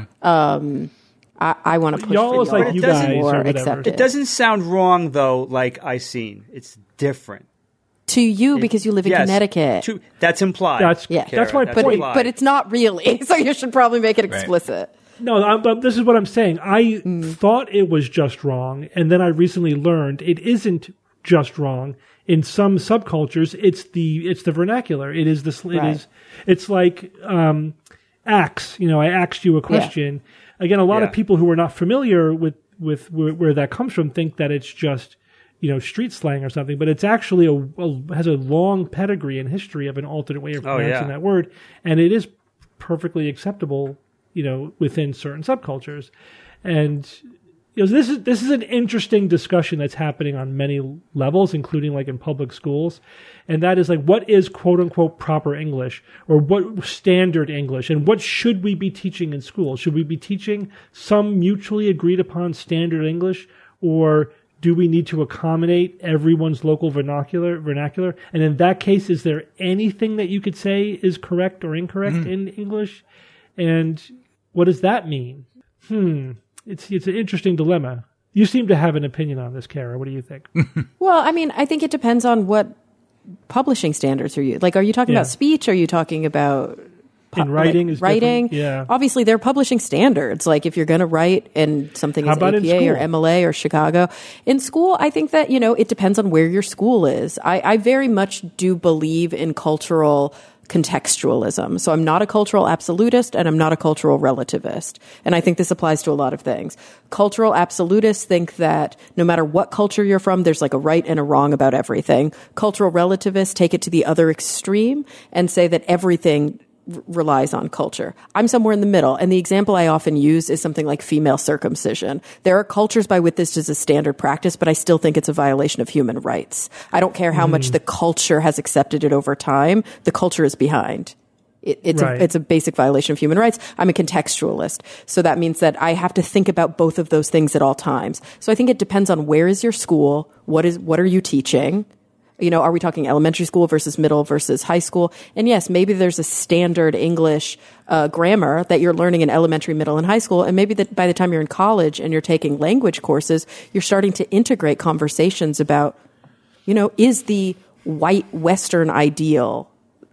I, I want to push Y'all for is y'all like to you be guys or more whatever. accepted. It doesn't sound wrong though, like I seen. It's different. to you because you live in Yes. Connecticut. To, that's implied. That's Yeah. that's Kara, my that's but point. it, implied. but it's not really. So you should probably make it Right. explicit. No, I'm, but this is what I'm saying. I Mm. thought it was just wrong, and then I recently learned it isn't just wrong. In some subcultures, it's the it's the vernacular. It is the sl- it Right. is it's like um, axe. You know, I asked you a question. Again, a lot Yeah. of people who are not familiar with with where, where that comes from think that it's just you know street slang or something, but it's actually a, a has a long pedigree and history of an alternate way of Oh, pronouncing yeah. that word, and it is perfectly acceptable. You know, within certain subcultures, and you know, this is this is an interesting discussion that's happening on many levels, including like in public schools, and that is like what is quote unquote proper English or what standard English, and what should we be teaching in school? Should we be teaching some mutually agreed upon standard English, or do we need to accommodate everyone's local vernacular? Vernacular, and in that case, is there anything that you could say is correct or incorrect in English? And what does that mean? Hmm. It's it's an interesting dilemma. You seem to have an opinion on this, Kara. What do you think? Well, I mean, I think it depends on what publishing standards are you like. Are you talking Yeah. about speech? Are you talking about pu- In writing like, is writing? different. Yeah. Obviously, they're publishing standards. Like if you're going to write in something How as about A in P A or school? M L A or Chicago, in school, I think that you know it depends on where your school is. I, I very much do believe in cultural contextualism. So I'm not a cultural absolutist and I'm not a cultural relativist. And I think this applies to a lot of things. Cultural absolutists think that no matter what culture you're from, there's like a right and a wrong about everything. Cultural relativists take it to the other extreme and say that everything r- relies on culture. I'm somewhere in the middle. And the example I often use is something like female circumcision. There are cultures by which this is a standard practice, but I still think it's a violation of human rights. I don't care how much the culture has accepted it over time. The culture is behind. It, it's Right. a, it's a basic violation of human rights. I'm a contextualist. So that means that I have to think about both of those things at all times. So I think it depends on where is your school? What is, what are you teaching? You know, are we talking elementary school versus middle versus high school? And yes, maybe there's a standard English uh, grammar that you're learning in elementary, middle, and high school. And maybe that by the time you're in college and you're taking language courses, you're starting to integrate conversations about, you know, is the white Western ideal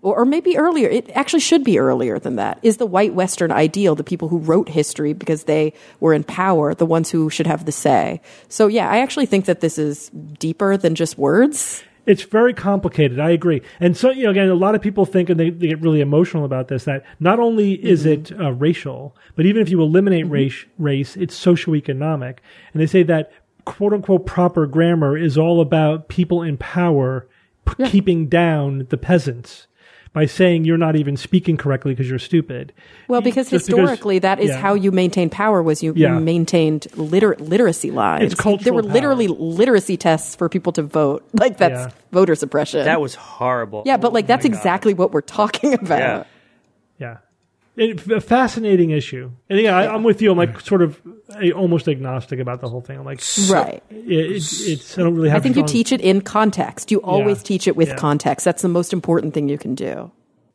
or, or maybe earlier. It actually should be earlier than that. Is the white Western ideal, the people who wrote history because they were in power, the ones who should have the say. So yeah, I actually think that this is deeper than just words. It's very complicated. I agree. And so, you know, again, a lot of people think, and they, they get really emotional about this, that not only is mm-hmm. it uh, racial, but even if you eliminate mm-hmm. race, race, it's socioeconomic. And they say that quote unquote proper grammar is all about people in power p- yeah. keeping down the peasants by saying you're not even speaking correctly because you're stupid. Well, because Just historically, because, that is yeah. how you maintain power, was you, yeah. you maintained liter- literacy lines. It's cultural There were power. literally literacy tests for people to vote. Like, that's yeah. voter suppression. That was horrible. Yeah, but like oh that's exactly God. what we're talking about. Yeah. Yeah. It, a fascinating issue. And yeah, I, I'm with you. I'm like sort of a, almost agnostic about the whole thing. I'm like, right. It, it, it's, I don't really have I think strong... you teach it in context. You always yeah. teach it with yeah. context. That's the most important thing you can do.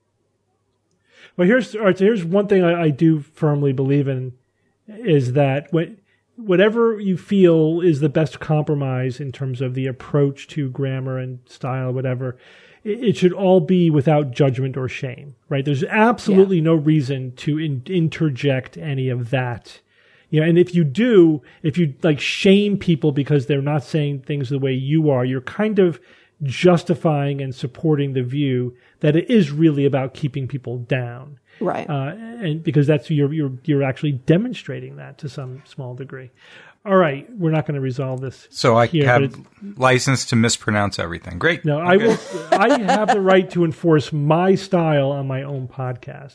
Well, here's all right, so here's one thing I, I do firmly believe in is that when, whatever you feel is the best compromise in terms of the approach to grammar and style, whatever, it, it should all be without judgment or shame, right? There's absolutely yeah. no reason to in, interject any of that. You know, and if you do, if you like shame people because they're not saying things the way you are, you're kind of justifying and supporting the view that it is really about keeping people down, right? Uh, and because that's you're you're you're actually demonstrating that to some small degree. All right, we're not going to resolve this. So I here, have license to mispronounce everything. Great. No, okay. I will. I have the right to enforce my style on my own podcast.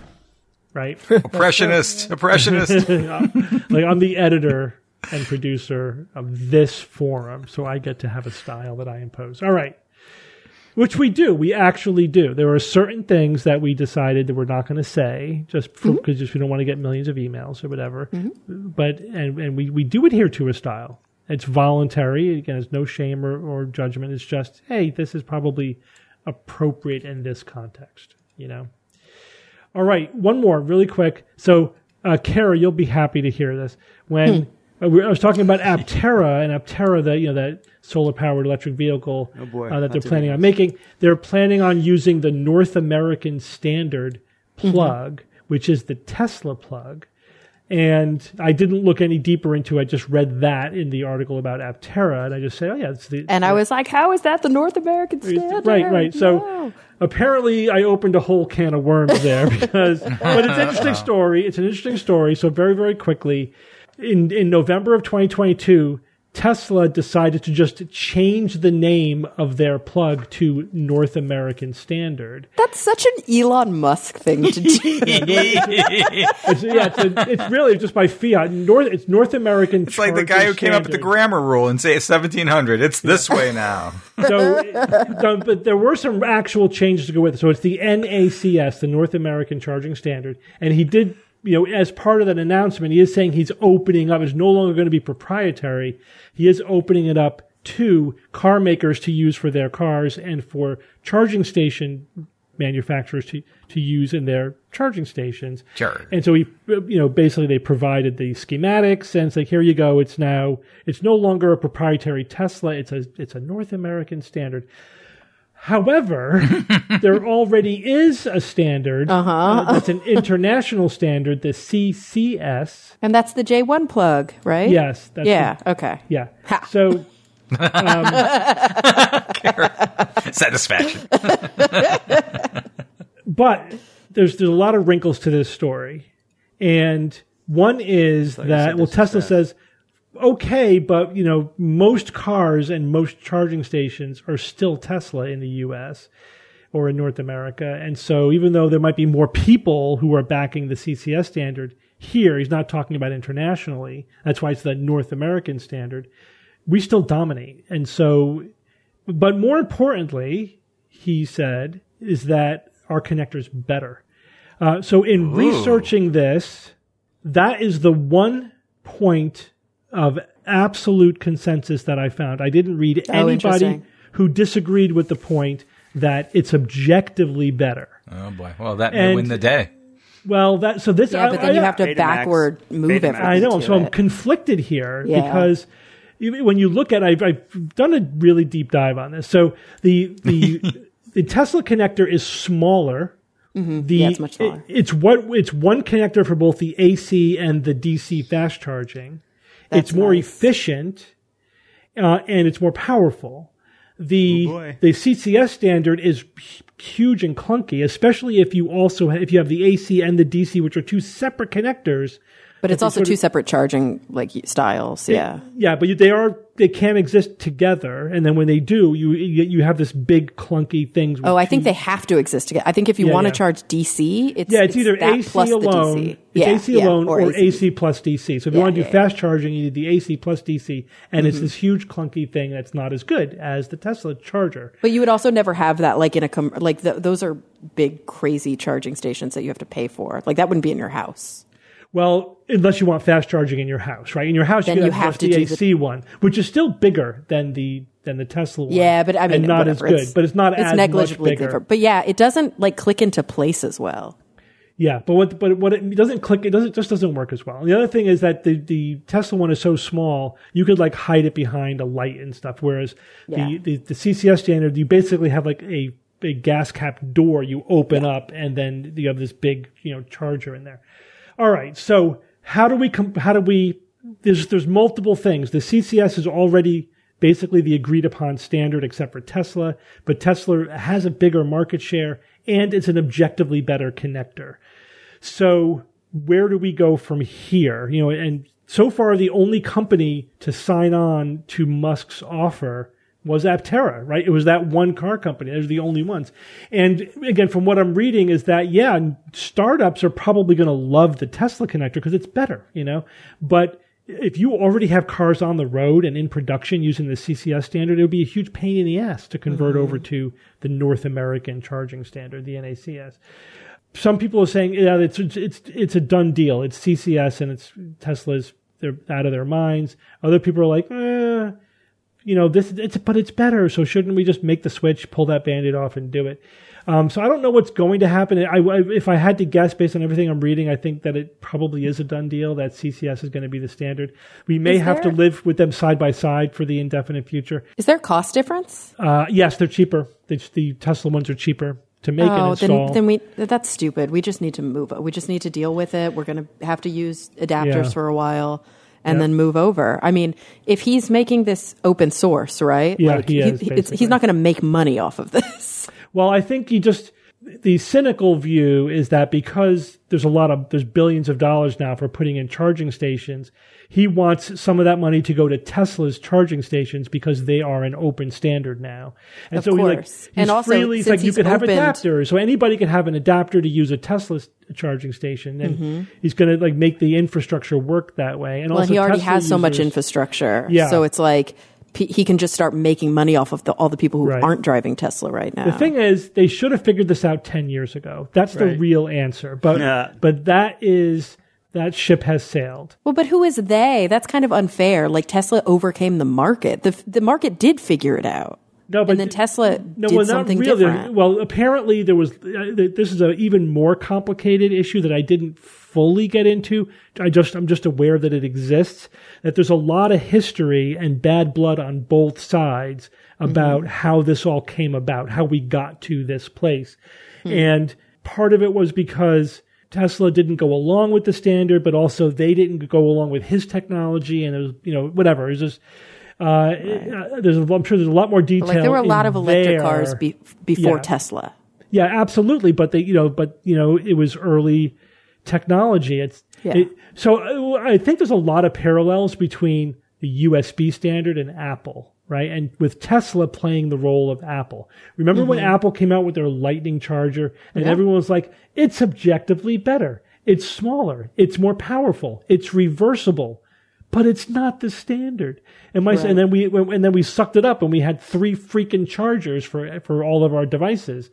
Right? Oppressionist, oppressionist. Like I'm the editor and producer of this forum, so I get to have a style that I impose. All right. Which we do. We actually do. There are certain things that we decided that we're not going to say just because mm-hmm. just we don't want to get millions of emails or whatever. Mm-hmm. But and, and we, we do adhere to a style. It's voluntary. Again, there's no shame or, or judgment. It's just, hey, this is probably appropriate in this context, you know? All right. One more really quick. So, uh, Kara, you'll be happy to hear this. When... Hmm. I was talking about Aptera, and Aptera, the you know that solar-powered electric vehicle oh boy, uh, that they're planning on making. They're planning on using the North American standard plug, mm-hmm. which is the Tesla plug. And I didn't look any deeper into it. I just read that in the article about Aptera, and I just said, "Oh yeah, it's the." And the, I was like, "How is that the North American standard?" Right, right. So no. apparently, I opened a whole can of worms there because, but it's an interesting story. It's an interesting story. So very, very quickly. In in November of twenty twenty-two, Tesla decided to just change the name of their plug to North American Standard. That's such an Elon Musk thing to do. it's, yeah, it's, a, it's really just by fiat. North, it's North American. It's like the guy who came standard. up with the grammar rule and say seventeen hundred. It's this way now. So, so, but there were some actual changes to go with it. So it's the N A C S, the North American Charging Standard, and he did. You know, as part of that announcement, he is saying he's opening up. It's no longer going to be proprietary. He is opening it up to car makers to use for their cars and for charging station manufacturers to, to use in their charging stations. Sure. And so he, you know, basically they provided the schematics and it's like, here you go. It's now, it's no longer a proprietary Tesla. It's a, it's a North American standard. However, there already is a standard. Uh-huh. Uh, that's an international standard, the C C S. And that's the J one plug, right? Yes. That's yeah, the, okay. Yeah. Ha. So... Um, Satisfaction. But there's, there's a lot of wrinkles to this story. And one is that, well, Tesla says... Okay, but, you know, most cars and most charging stations are still Tesla in the U S or in North America. And so even though there might be more people who are backing the C C S standard here, he's not talking about internationally. That's why it's the North American standard. We still dominate. And so, but more importantly, he said, is that our connector's better. Uh, so in Ooh. researching this, that is the one point of absolute consensus that I found. I didn't read oh, anybody who disagreed with the point that it's objectively better. Oh boy! Well, that may and, win the day. Well, that so this. Yeah, but then I, you have to Betamax. backward move Betamax. everything. I know. To So it. I'm conflicted here yeah. because when you look at, I've, I've done a really deep dive on this. So the the the Tesla connector is smaller. Mm-hmm. The, yeah, it's much smaller. It, it's what it's one connector for both the A C and the D C fast charging. That's it's more nice. efficient, uh, and it's more powerful. The Oh, boy. the C C S standard is huge and clunky, especially if you also have, if you have the A C and the D C, which are two separate connectors. But it's they also sort two of- separate charging like styles. Yeah. Yeah, but they are they can exist together, and then when they do, you you you have this big clunky things. with Oh, I think two- they have to exist together. I think if you Yeah, want to yeah. charge D C, it's Yeah, it's, either that A C plus alone, the D C. it's Yeah, A C yeah, alone, or, A C. A C plus D C. So if you Yeah, want to do yeah, fast charging, you need the A C plus D C, and Mm-hmm. it's this huge clunky thing that's not as good as the Tesla charger. But you would also never have that like in a com- like the, those are big crazy charging stations that you have to pay for. Like that wouldn't be in your house. Well, unless you want fast charging in your house, right? In your house, Then you you have, have just to the do A the- C one, which is still bigger than the than the Tesla one. Yeah, but I mean, and not whatever. as good. It's, but it's not it's as much negligibly bigger. different. But yeah, it doesn't like click into place as well. Yeah, but what but what it doesn't click, it doesn't just doesn't work as well. And the other thing is that the the Tesla one is so small, you could like hide it behind a light and stuff. Whereas Yeah. the, the the C C S standard, you basically have like a big gas cap door you open up, and then you have this big you know charger in there. All right, so how do we com- how do we there's there's multiple things. The C C S is already basically the agreed upon standard except for Tesla, but Tesla has a bigger market share and it's an objectively better connector. So where do we go from here? You know, and so far the only company to sign on to Musk's offer was Aptera, right? It was that one car company. Those are the only ones. And again, from what I'm reading is that, yeah, startups are probably going to love the Tesla connector because it's better, you know, but if you already have cars on the road and in production using the C C S standard, it would be a huge pain in the ass to convert Mm-hmm. over to the North American charging standard, the N A C S. Some people are saying, yeah, it's it's it's a done deal. It's C C S and it's Tesla's. They're out of their minds. Other people are like, eh, you know, this it's but it's better. So shouldn't we just make the switch, pull that Band-Aid off, and do it? Um, so I don't know what's going to happen. I, I, if I had to guess based on everything I'm reading, I think that it probably is a done deal that C C S is going to be the standard. We may Is have to there- live with them side by side for the indefinite future. Is there a cost difference? Uh, yes, they're cheaper. The, the Tesla ones are cheaper to make and Oh, install. then then we that's stupid. We just need to move. We just need to deal with it. We're going to have to use adapters Yeah. for a while and Yep. then move over. I mean, if he's making this open source, right? Yeah, like, he is, it's, basically. he's not going to make money off of this. Well, I think you just the cynical view is that because there's a lot of there's billions of dollars now for putting in charging stations, he wants some of that money to go to Tesla's charging stations because they are an open standard now. And Of so he like course. he's And also, freely, it's since like you he's could have opened- adapters, so anybody can have an adapter to use a Tesla charging station, and Mm-hmm. he's going to like make the infrastructure work that way. And Well, also he already Tesla has so much users- infrastructure. Yeah. So it's like p- he can just start making money off of the, all the people who Right. aren't driving Tesla right now. The thing is, they should have figured this out ten years ago. That's the Right. real answer. But Yeah. but that is that ship has sailed. Well, but who is they? That's kind of unfair. Like Tesla overcame the market. The the market did figure it out. No, but and then Tesla no, did well, something not really. different. Well, apparently there was. Uh, this is an even more complicated issue that I didn't fully get into. I just I'm just aware that it exists. That there's a lot of history and bad blood on both sides about Mm-hmm. how this all came about, how we got to this place, Hmm. and part of it was because Tesla didn't go along with the standard, but also they didn't go along with his technology, and it was you know whatever. It was just. Uh, uh, there's, a- I'm sure there's a lot more detail. Like there were a lot in of electric there. cars be, before Yeah. Tesla. Yeah, absolutely. But they, you know, but you know, it was early technology. It's Yeah. it, so uh, I think there's a lot of parallels between the U S B standard and Apple, right? And with Tesla playing the role of Apple. Remember when Apple came out with their Lightning charger, and Yeah. everyone was like, "It's objectively better. It's smaller. It's more powerful. It's reversible." But it's not the standard, and my Right. and then we and then we sucked it up, and we had three freaking chargers for for all of our devices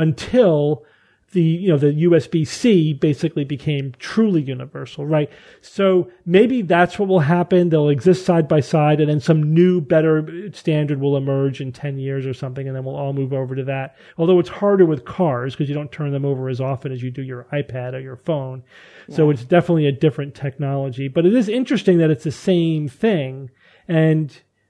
until the you know the U S B C basically became truly universal, right? So maybe that's what will happen. They'll exist side by side, and then some new, better standard will emerge in ten years or something, and then we'll all move over to that. Although it's harder with cars because you don't turn them over as often as you do your iPad or your phone. So it's definitely a different technology. But it is interesting that it's the same thing. And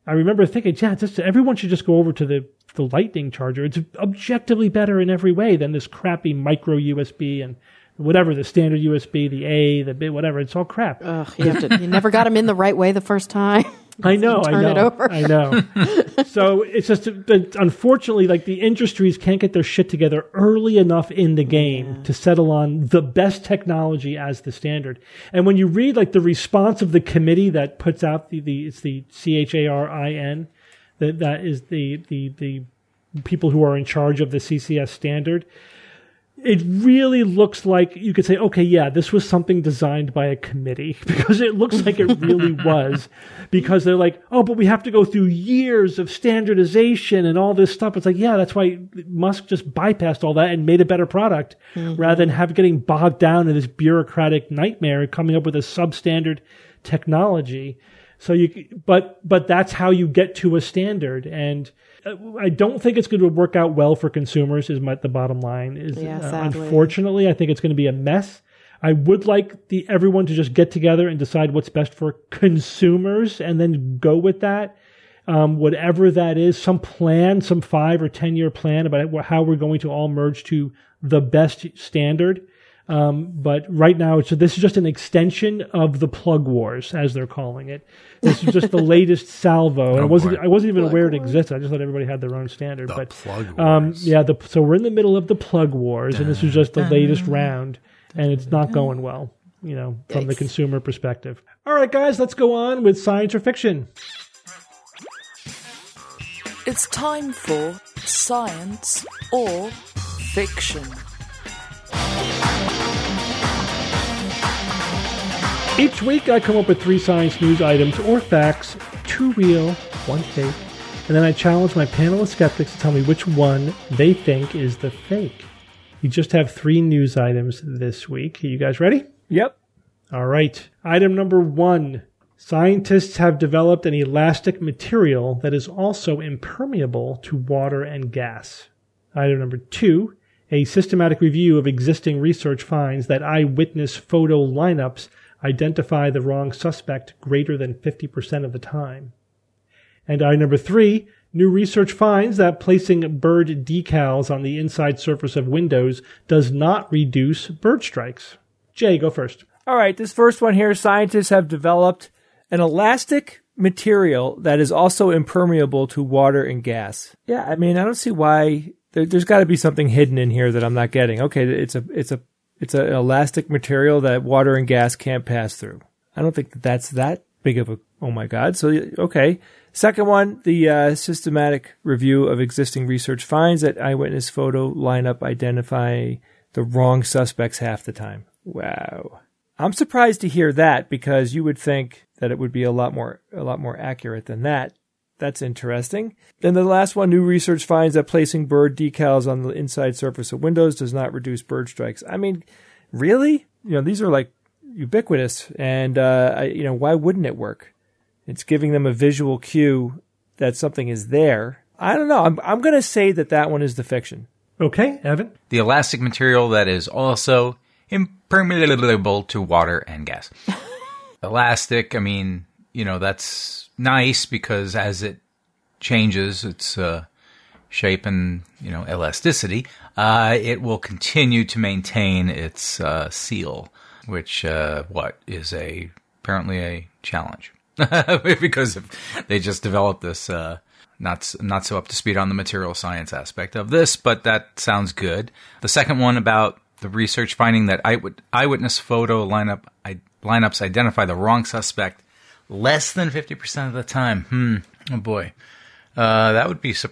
I remember thinking, yeah, just, everyone should just go over to the, the Lightning charger. It's objectively better in every way than this crappy micro U S B and whatever, the standard U S B, the A, the B, whatever. It's all crap. Ugh, you, have to, you never got them in the right way the first time. I know, I Turn know, it over. I know. So it's just, but unfortunately, like the industries can't get their shit together early enough in the game yeah. to settle on the best technology as the standard. And when you read like the response of the committee that puts out the, the it's the C H A R I N, that that is the the the people who are in charge of the C C S standard. It really looks like you could say, okay, yeah, this was something designed by a committee, because it looks like it really was, because they're like, oh, but we have to go through years of standardization and all this stuff. It's like, yeah, that's why Musk just bypassed all that and made a better product mm-hmm. rather than have getting bogged down in this bureaucratic nightmare and coming up with a substandard technology. So you, but, but that's how you get to a standard. And I don't think it's going to work out well for consumers is my, the bottom line is yeah, uh, unfortunately, I think it's going to be a mess. I would like the everyone to just get together and decide what's best for consumers and then go with that. Um, whatever that is, some plan, some five or ten year plan about how we're going to all merge to the best standard. Um, but right now, it's, this is just an extension of the plug wars, as they're calling it. This is just the latest salvo. And oh, I wasn't, boy. I wasn't even Plug aware it wars. existed. I just thought everybody had their own standard. The but plug wars. Um, yeah, the, so we're in the middle of the plug wars, dun, and this is just the dun, latest round, and it's not going well, you know, from Yikes. the consumer perspective. All right, guys, let's go on with science or fiction. It's time for science or fiction. Each week, I come up with three science news items or facts, two real, one fake, and then I challenge my panel of skeptics to tell me which one they think is the fake. You just have three news items this week. Are you guys ready? Yep. All right. Item number one. Scientists have developed an elastic material that is also impermeable to water and gas. Item number two. A systematic review of existing research finds that eyewitness photo lineups identify the wrong suspect greater than fifty percent of the time. And item number three, new research finds that placing bird decals on the inside surface of windows does not reduce bird strikes. Jay, go first. All right, this first one here, scientists have developed an elastic material that is also impermeable to water and gas. Yeah, I mean, I don't see why. There, there's got to be something hidden in here that I'm not getting. Okay, it's a, it's a, it's an elastic material that water and gas can't pass through. I don't think that that's that big of a, oh my God. So, okay. Second one, the uh, systematic review of existing research finds that eyewitness photo lineup identify the wrong suspects half the time. Wow. I'm surprised to hear that, because you would think that it would be a lot more, a lot more accurate than that. That's interesting. Then the last one, new research finds that placing bird decals on the inside surface of windows does not reduce bird strikes. I mean, really? You know, these are like ubiquitous, and uh, I, you know, why wouldn't it work? It's giving them a visual cue that something is there. I don't know. I'm I'm going to say that that one is the fiction. Okay, Evan. The elastic material that is also impermeable to water and gas. Elastic, I mean, you know, that's nice because as it changes its uh, shape and, you know, elasticity, uh, it will continue to maintain its uh, seal, which, uh, what, is a apparently a challenge. Because if they just developed this, uh, not, not so up to speed on the material science aspect of this, but that sounds good. The second one about the research finding that eyewit- eyewitness photo lineup I, lineups identify the wrong suspect less than fifty percent of the time. Hmm. Oh, boy. Uh, that would be su-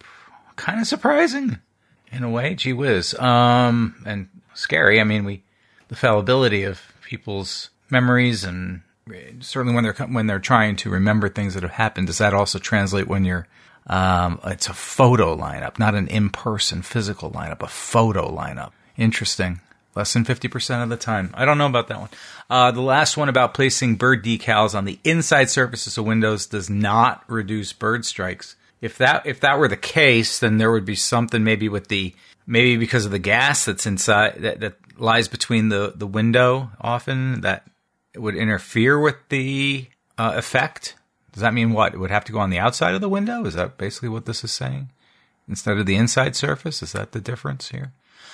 kind of surprising in a way. Gee whiz. Um, and scary. I mean, we the fallibility of people's memories, and certainly when they're when they're trying to remember things that have happened. Does that also translate when you're um, it's a photo lineup, not an in-person physical lineup, a photo lineup? Interesting. Less than fifty percent of the time. I don't know about that one. Uh, the last one about placing bird decals on the inside surfaces of windows does not reduce bird strikes. If that if that were the case, then there would be something maybe with the, maybe because of the gas that's inside, that, that lies between the, the window often, that would interfere with the uh, effect. Does that mean what? It would have to go on the outside of the window? Is that basically what this is saying? Instead of the inside surface? Is that the difference here?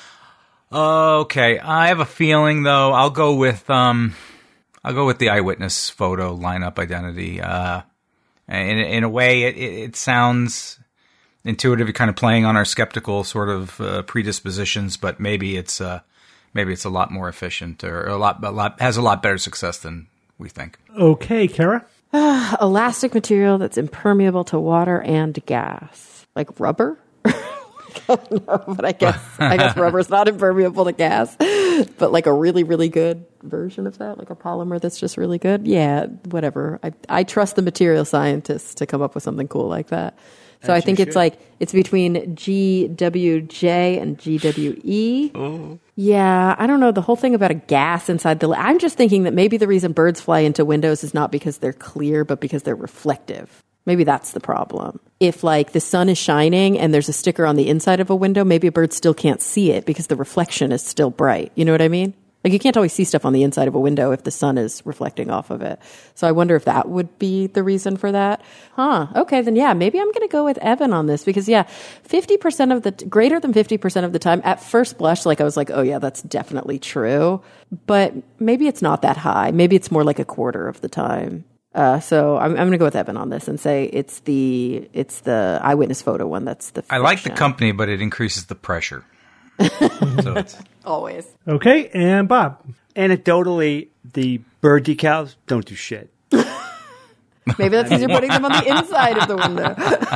Okay, I have a feeling though. I'll go with um, I'll go with the eyewitness photo lineup identity. Uh, in in a way, it it sounds intuitive. You're kind of playing on our skeptical sort of uh, predispositions, but maybe it's uh, maybe it's a lot more efficient or a lot a lot has a lot better success than we think. Okay, Kara. Elastic material that's impermeable to water and gas, like rubber. No, but I guess I guess rubber's not impermeable to gas, but like a really really good version of that, like a polymer that's just really good. Yeah, whatever. I I trust the material scientists to come up with something cool like that. So As I think you it's should. like it's between G W J and G W E. Oh. Yeah, I don't know the whole thing about a gas inside the. I'm just thinking that maybe the reason birds fly into windows is not because they're clear, but because they're reflective. Maybe that's the problem. If like the sun is shining and there's a sticker on the inside of a window, maybe a bird still can't see it because the reflection is still bright. You know what I mean? Like you can't always see stuff on the inside of a window if the sun is reflecting off of it. So I wonder if that would be the reason for that. Huh. Okay, then yeah, maybe I'm going to go with Evan on this because yeah, fifty percent of the, greater than fifty percent of the time, at first blush, like I was like, oh yeah, that's definitely true. But maybe it's not that high. Maybe it's more like a quarter of the time. Uh, so I'm, I'm going to go with Evan on this and say it's the, it's the eyewitness photo one. That's the, I like the fiction. company, but it increases the pressure. So it's Always. Okay, and Bob. Anecdotally, the bird decals don't do shit. Maybe that's because you're putting them on the inside of the window.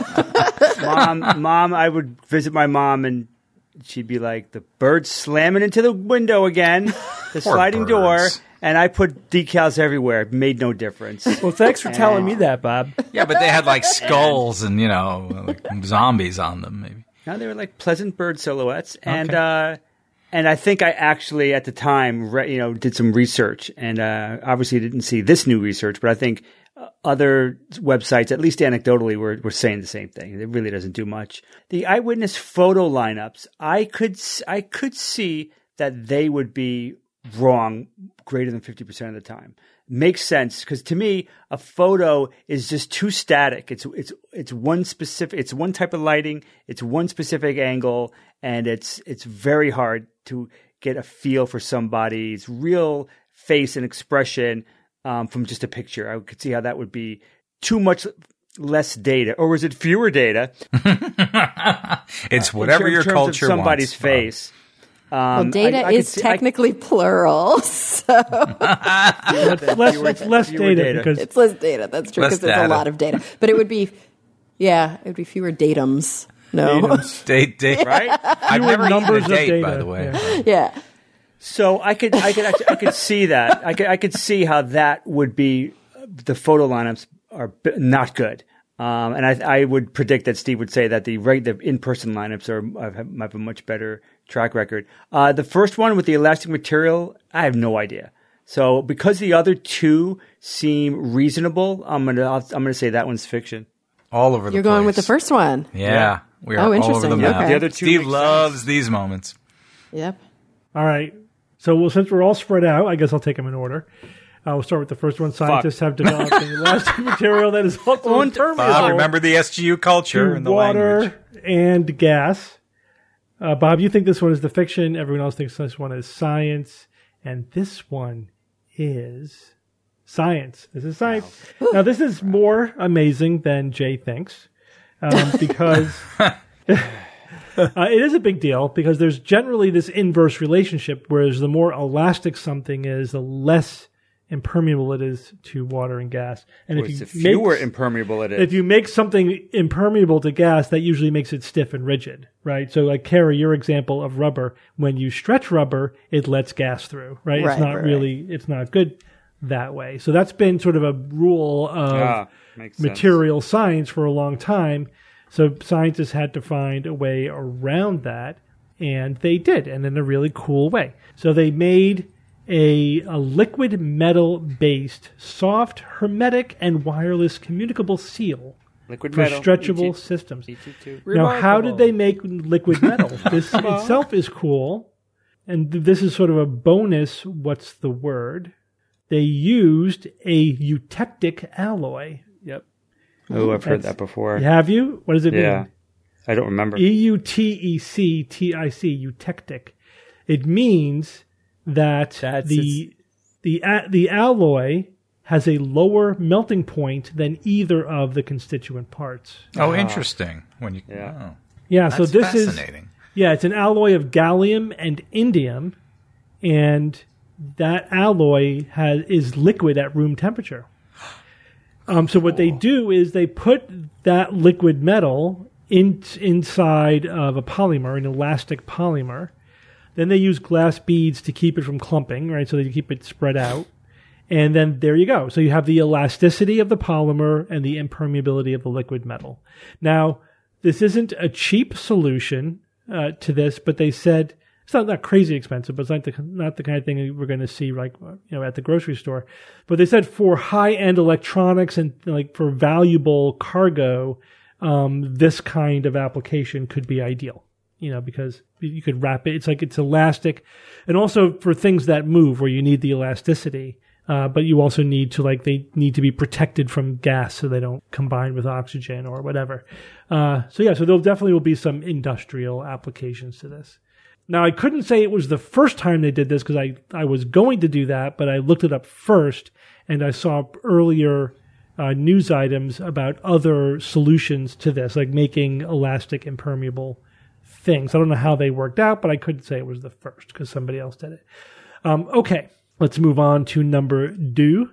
Mom, mom, I would visit my mom and she'd be like, the bird's slamming into the window again, the Poor sliding door. birds. And I put decals everywhere. It made no difference. Well, thanks for telling me that, Bob. yeah, but they had like skulls and you know like zombies on them. Maybe No, they were like pleasant bird silhouettes. And Okay. uh, and I think I actually at the time, re- you know, did some research. And uh, obviously didn't see this new research, but I think uh, other websites, at least anecdotally, were, were saying the same thing. It really doesn't do much. The eyewitness photo lineups, I could s- I could see that they would be wrong greater than fifty percent of the time. Makes sense because to me a photo is just too static. It's it's it's one specific it's one type of lighting, it's one specific angle, and it's it's very hard to get a feel for somebody's real face and expression um, from just a picture. I could see how that would be too much less data, or was it fewer data? it's whatever in your terms of culture somebody's wants, Bob. face. Um, Well, data I- I could is see- I- technically plural, so It's less, Fewer- it's less fewer data, data. because it's less data. That's true Less because there's a data. lot of data. But it would be, yeah, it would be fewer datums. No, Date, date, right? I've Fewer never numbers numbers of a date, data, by the way. yeah. yeah. So I could, I could, actually, I could see that. I could, I could see how that would be. The photo lineups are b- not good, um, and I, I would predict that Steve would say that the reg- the in-person lineups are have, have a much better track record. Uh, the first one with the elastic material, I have no idea. So because the other two seem reasonable, I'm gonna, I'll, I'm gonna say that one's fiction. All over the You're going with the place. first one. Yeah, Yeah. we are Oh, all over interesting. the map. Okay. The other two Steve make loves sense. these moments. Yep. all right. So well, since we're all spread out, I guess I'll take them in order. Uh, we'll start with the first one. Scientists have developed an elastic material that is also Und- impermeable Bob, remember the S G U culture to and the water language. and gas. Uh, Bob, you think this one is the fiction. Everyone else thinks this one is science. And this one is science. This is science. Now, this is more amazing than Jay thinks um, because uh, it is a big deal because there's generally this inverse relationship, whereas the more elastic something is, the less impermeable it is to water and gas. And Or if it's you the fewer make- impermeable it is. if you make something impermeable to gas, that usually makes it stiff and rigid, right? So like Kara, your example of rubber, when you stretch rubber, it lets gas through, right? Right, it's not right, really, it's not good that way. So that's been sort of a rule of Ah, makes sense. material science for a long time. So scientists had to find a way around that, and they did, and in a really cool way. So they made a, a liquid metal based, soft, hermetic, and wireless communicable seal Liquid for metal. stretchable E T- systems. E T two. Now, how did they make liquid metal? This itself is cool, and th- this is sort of a bonus. What's the word? They used a eutectic alloy. Yep. Oh, I've heard That's- that before. Have you? What does it Yeah. mean? I don't remember. E U T E C T I C, eutectic. It means that That's the the a- the alloy has a lower melting point than either of the constituent parts. Oh, interesting. When you, Yeah. oh, Yeah, so that's this is fascinating. yeah, it's an alloy of gallium and indium, and that alloy has is liquid at room temperature. Um, so what they do is they put that liquid metal in, inside of a polymer, an elastic polymer. Then they use glass beads to keep it from clumping, right? So they keep it spread out. And then there you go. So you have the elasticity of the polymer and the impermeability of the liquid metal. Now, this isn't a cheap solution uh, to this, but they said it's not, not crazy expensive, but it's not the, not the kind of thing we're going to see like you know at the grocery store. But they said for high-end electronics and like for valuable cargo, um, this kind of application could be ideal. You know, because you could wrap it. It's like it's elastic, and also for things that move where you need the elasticity. Uh, but you also need to like they need to be protected from gas so they don't combine with oxygen or whatever. Uh, so yeah, so there definitely will be some industrial applications to this. Now I couldn't say it was the first time they did this because I I was going to do that, but I looked it up first and I saw earlier uh, news items about other solutions to this, like making elastic impermeable things. I don't know how they worked out, but I couldn't say it was the first because somebody else did it. Um, okay. Let's move on to number two.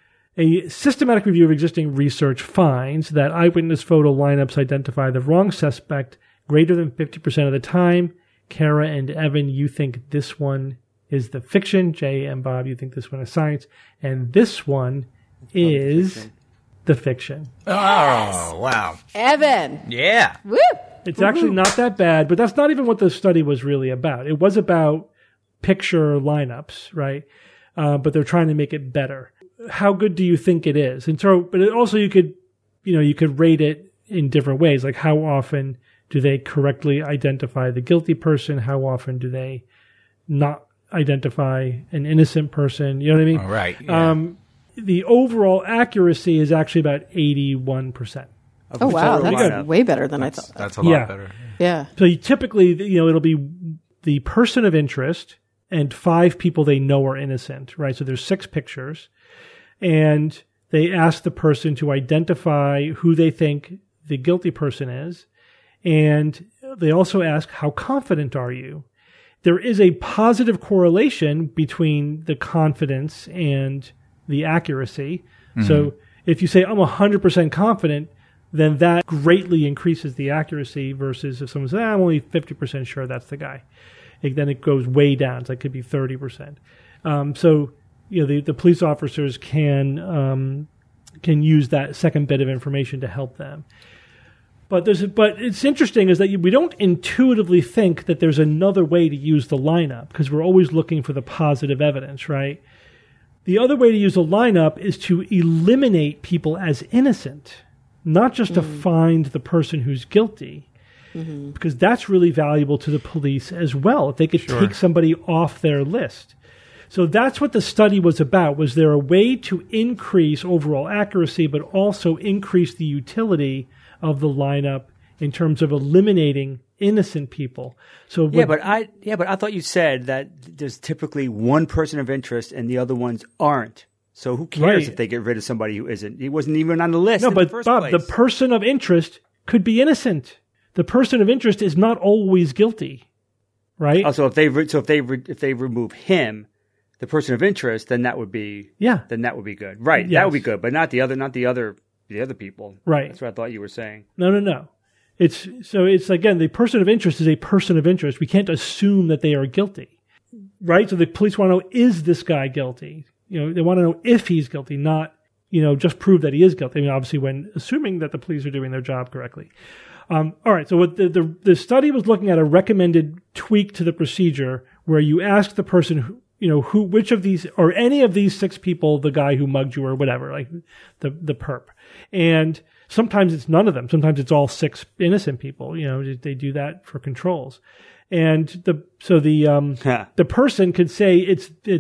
A systematic review of existing research finds that eyewitness photo lineups identify the wrong suspect greater than fifty percent of the time. Kara and Evan, you think this one is the fiction. Jay and Bob, you think this one is science. And this one is the fiction. Oh, wow. Evan. Yeah. Woo! It's actually not that bad, but that's not even what the study was really about. It was about picture lineups, right? Uh, but they're trying to make it better. How good do you think it is? And so, but it also you could, you know, you could rate it in different ways. Like how often do they correctly identify the guilty person? How often do they not identify an innocent person? You know what I mean? All right. Yeah. Um, the overall accuracy is actually about eighty-one percent. Oh, wow. total That's lineup. way better than that's, I thought. that's a lot Yeah. better. Yeah. So you typically, you know, it'll be the person of interest and five people they know are innocent, right? So there's six pictures, and they ask the person to identify who they think the guilty person is, and they also ask, how confident are you? There is a positive correlation between the confidence and the accuracy. Mm-hmm. So if you say, I'm one hundred percent confident, then that greatly increases the accuracy versus if someone says, ah, I'm only fifty percent sure that's the guy. It, then it goes way down. So it could be thirty percent. Um, so, you know, the, the police officers can um, can use that second bit of information to help them. But there's, but it's interesting is that you, we don't intuitively think that there's another way to use the lineup because we're always looking for the positive evidence, right? The other way to use a lineup is to eliminate people as innocent, not just mm. to find the person who's guilty, mm-hmm. because that's really valuable to the police as well. If they could sure. take somebody off their list. So that's what the study was about. Was there a way to increase overall accuracy, but also increase the utility of the lineup in terms of eliminating innocent people? So yeah, but I yeah, but I thought you said that there's typically one person of interest and the other ones aren't. So who cares right. if they get rid of somebody who isn't? He wasn't even on the list. No, in but the first Bob, place. the person of interest could be innocent. The person of interest is not always guilty, right? Also, if they re- so if they re- if they remove him, the person of interest, then that would be yeah, then that would be good, right? Yes. That would be good, but not the other, not the other, the other people, right? That's what I thought you were saying. No, no, no. It's so it's again the person of interest is a person of interest. We can't assume that they are guilty, right? So the police want to know, is this guy guilty? You know, they want to know if he's guilty, not you know just prove that he is guilty. I mean, obviously, when assuming that the police are doing their job correctly. Um, all right. So what the, the the study was looking at a recommended tweak to the procedure where you ask the person who, you know, who, which of these, or any of these six people, the guy who mugged you or whatever, like the, the perp. And sometimes it's none of them. Sometimes it's all six innocent people, you know, they do that for controls. And the, so the, um, the person could say it's, it's,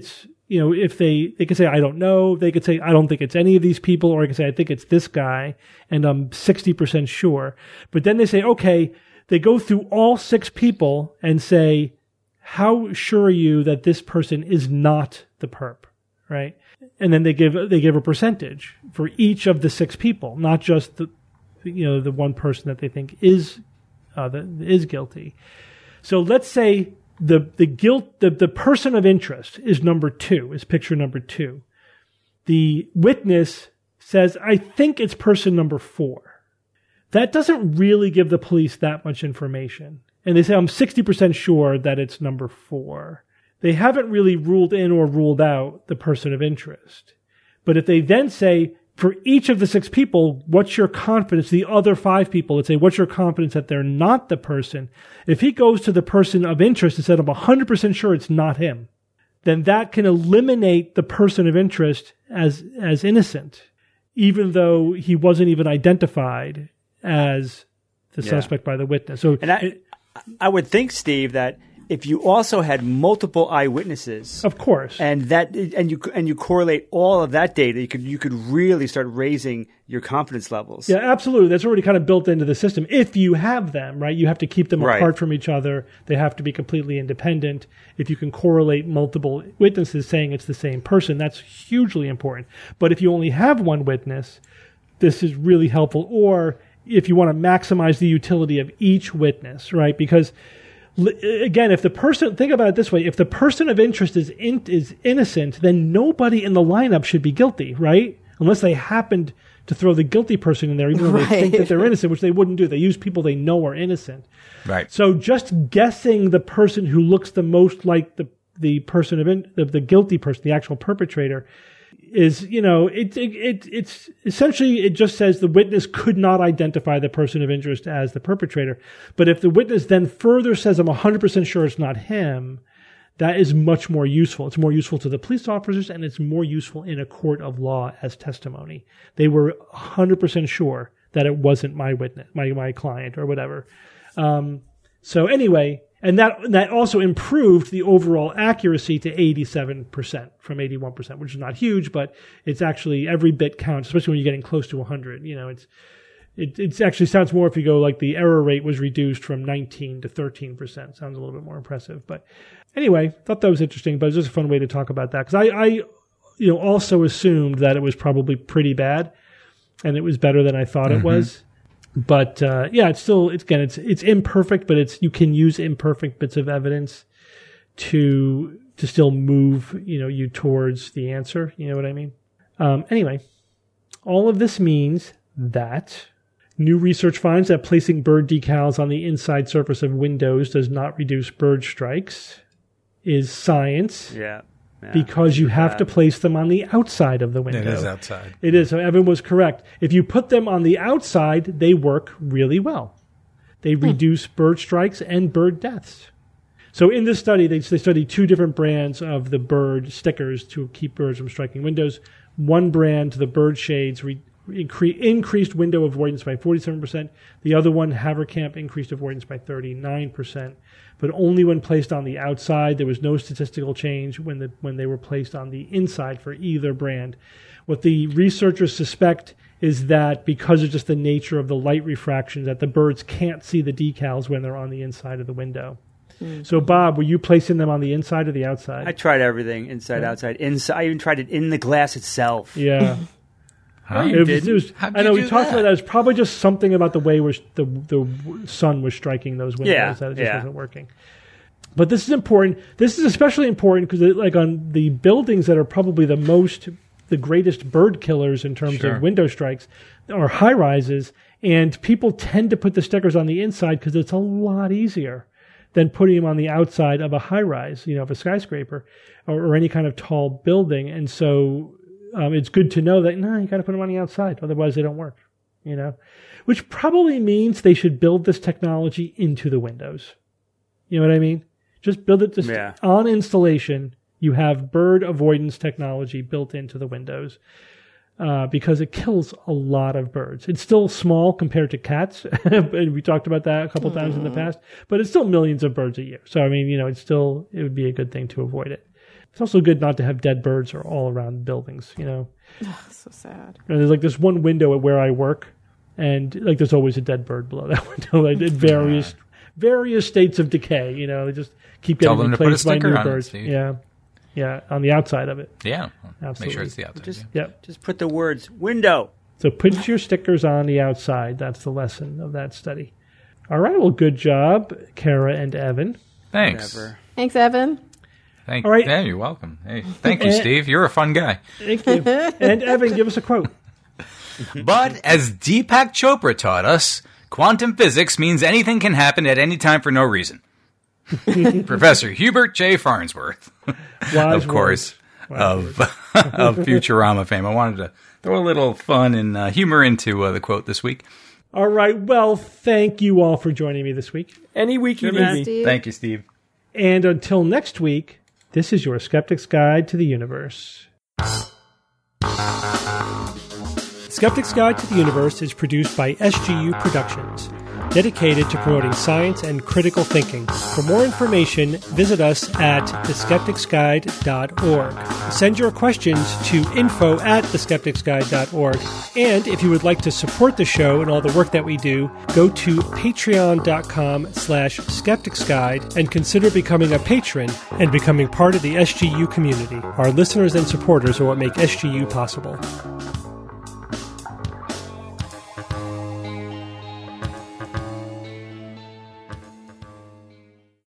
you know, if they, they could say, I don't know, they could say, I don't think it's any of these people, or they could say, I think it's this guy, and I'm sixty percent sure. But then they say, okay, they go through all six people and say, how sure are you that this person is not the perp, right? And then they give, they give a percentage for each of the six people, not just the, you know, the one person that they think is, uh, the, is guilty. So let's say The the guilt the, the person of interest is number two, is picture number two. The witness says, I think it's person number four. That doesn't really give the police that much information. And they say, I'm sixty percent sure that it's number four. They haven't really ruled in or ruled out the person of interest. But if they then say, for each of the six people, what's your confidence? The other five people, let's say, what's your confidence that they're not the person? If he goes to the person of interest and said, I'm one hundred percent sure it's not him, then that can eliminate the person of interest as, as innocent, even though he wasn't even identified as the Yeah. suspect by the witness. So, And I, it- I would think, Steve, that if you also had multiple eyewitnesses, of course. and that and you and you correlate all of that data, you could you could really start raising your confidence levels. Yeah, absolutely. That's already kind of built into the system. If you have them, right, you have to keep them Right. apart from each other. They have to be completely independent. If you can correlate multiple witnesses saying it's the same person, that's hugely important. But if you only have one witness, this is really helpful. Or if you want to maximize the utility of each witness, right, because again, if the person, think about it this way, if the person of interest is in, is innocent, then nobody in the lineup should be guilty, right? Unless they happened to throw the guilty person in there, even though Right. they think that they're innocent, which they wouldn't do. They use people they know are innocent. Right. So just guessing the person who looks the most like the the person of in, the, the guilty person, the actual perpetrator, is, you know, it, it it it's essentially, it just says the witness could not identify the person of interest as the perpetrator. But if the witness then further says, I'm one hundred percent sure it's not him, that is much more useful. It's more useful to the police officers, and it's more useful in a court of law as testimony. They were one hundred percent sure that it wasn't my witness, my my client or whatever. Um, so anyway, and that that also improved the overall accuracy to eighty-seven percent from eighty-one percent, which is not huge, but it's actually, every bit counts, especially when you're getting close to one hundred. You know, it's it it actually sounds more if you go like the error rate was reduced from nineteen to thirteen percent. Sounds a little bit more impressive. But anyway, thought that was interesting, but it was just a fun way to talk about that. Because I, I, you know, also assumed that it was probably pretty bad, and it was better than I thought Mm-hmm. it was. But uh, yeah, it's still, it's again, it's it's imperfect, but it's, you can use imperfect bits of evidence to to still move, you know, you towards the answer. You know what I mean? Um, anyway, all of this means that new research finds that placing bird decals on the inside surface of windows does not reduce bird strikes is science, Yeah. yeah. because you have to place them on the outside of the window. It is outside. It is. So Evan was correct. If you put them on the outside, they work really well. They reduce bird strikes and bird deaths. So in this study, they, they studied two different brands of the bird stickers to keep birds from striking windows. One brand, the bird shades, re, incre, increased window avoidance by forty-seven percent. The other one, Haverkamp, increased avoidance by thirty-nine percent. But only when placed on the outside. There was no statistical change when the when they were placed on the inside for either brand. What the researchers suspect is that because of just the nature of the light refraction, that the birds can't see the decals when they're on the inside of the window. Mm. So, Bob, were you placing them on the inside or the outside? I tried everything, inside, Yeah. outside, inside. I even tried it in the glass itself. Yeah. Huh? It was, it was, How'd I you know we do talked that? about that. It was probably just something about the way which the the sun was striking those windows Yeah, that it just yeah. wasn't working. But this is important. This is especially important because, like, on the buildings that are probably the most, the greatest bird killers in terms Sure. of window strikes, are high rises, and people tend to put the stickers on the inside because it's a lot easier than putting them on the outside of a high rise, you know, of a skyscraper or, or any kind of tall building. And so um, it's good to know that, no, you got to put them on the outside. Otherwise they don't work, you know, which probably means they should build this technology into the windows. You know what I mean? Just build it just Yeah. on installation. You have bird avoidance technology built into the windows. Uh, because it kills a lot of birds. It's still small compared to cats. And we talked about that a couple Mm-hmm. times in the past, but it's still millions of birds a year. So, I mean, you know, it's still, it would be a good thing to avoid it. It's also good not to have dead birds all around buildings, you know. So sad. And there's like this one window at where I work, and like there's always a dead bird below that window, like in various various states of decay. You know, they just keep Tell getting them to put a replaced by sticker new on it, birds. Steve. Yeah, yeah, on the outside of it. Yeah. Absolutely. Make sure it's the outside. Just, yeah. Yep. just put the words window. So put your stickers on the outside. That's the lesson of that study. All right. Well, good job, Kara and Evan. Thanks. Whatever. Thanks, Evan. Thank All right. Yeah, you're welcome. Hey, thank you, Steve. You're a fun guy. Thank you. And Evan, give us a quote. But as Deepak Chopra taught us, quantum physics means anything can happen at any time for no reason. Professor Hubert J. Farnsworth, Wise of course, of of Futurama fame. I wanted to throw a little fun and uh, humor into uh, the quote this week. All right. Well, thank you all for joining me this week. Any week you Sure, need man. me. Steve. Thank you, Steve. And until next week, this is your Skeptic's Guide to the Universe. Skeptic's Guide to the Universe is produced by S G U Productions, dedicated to promoting science and critical thinking. For more information, visit us at the skeptics guide dot org. Send your questions to info at the skeptics guide dot org. And if you would like to support the show and all the work that we do, go to patreon.com slash skepticsguide and consider becoming a patron and becoming part of the S G U community. Our listeners and supporters are what make S G U possible.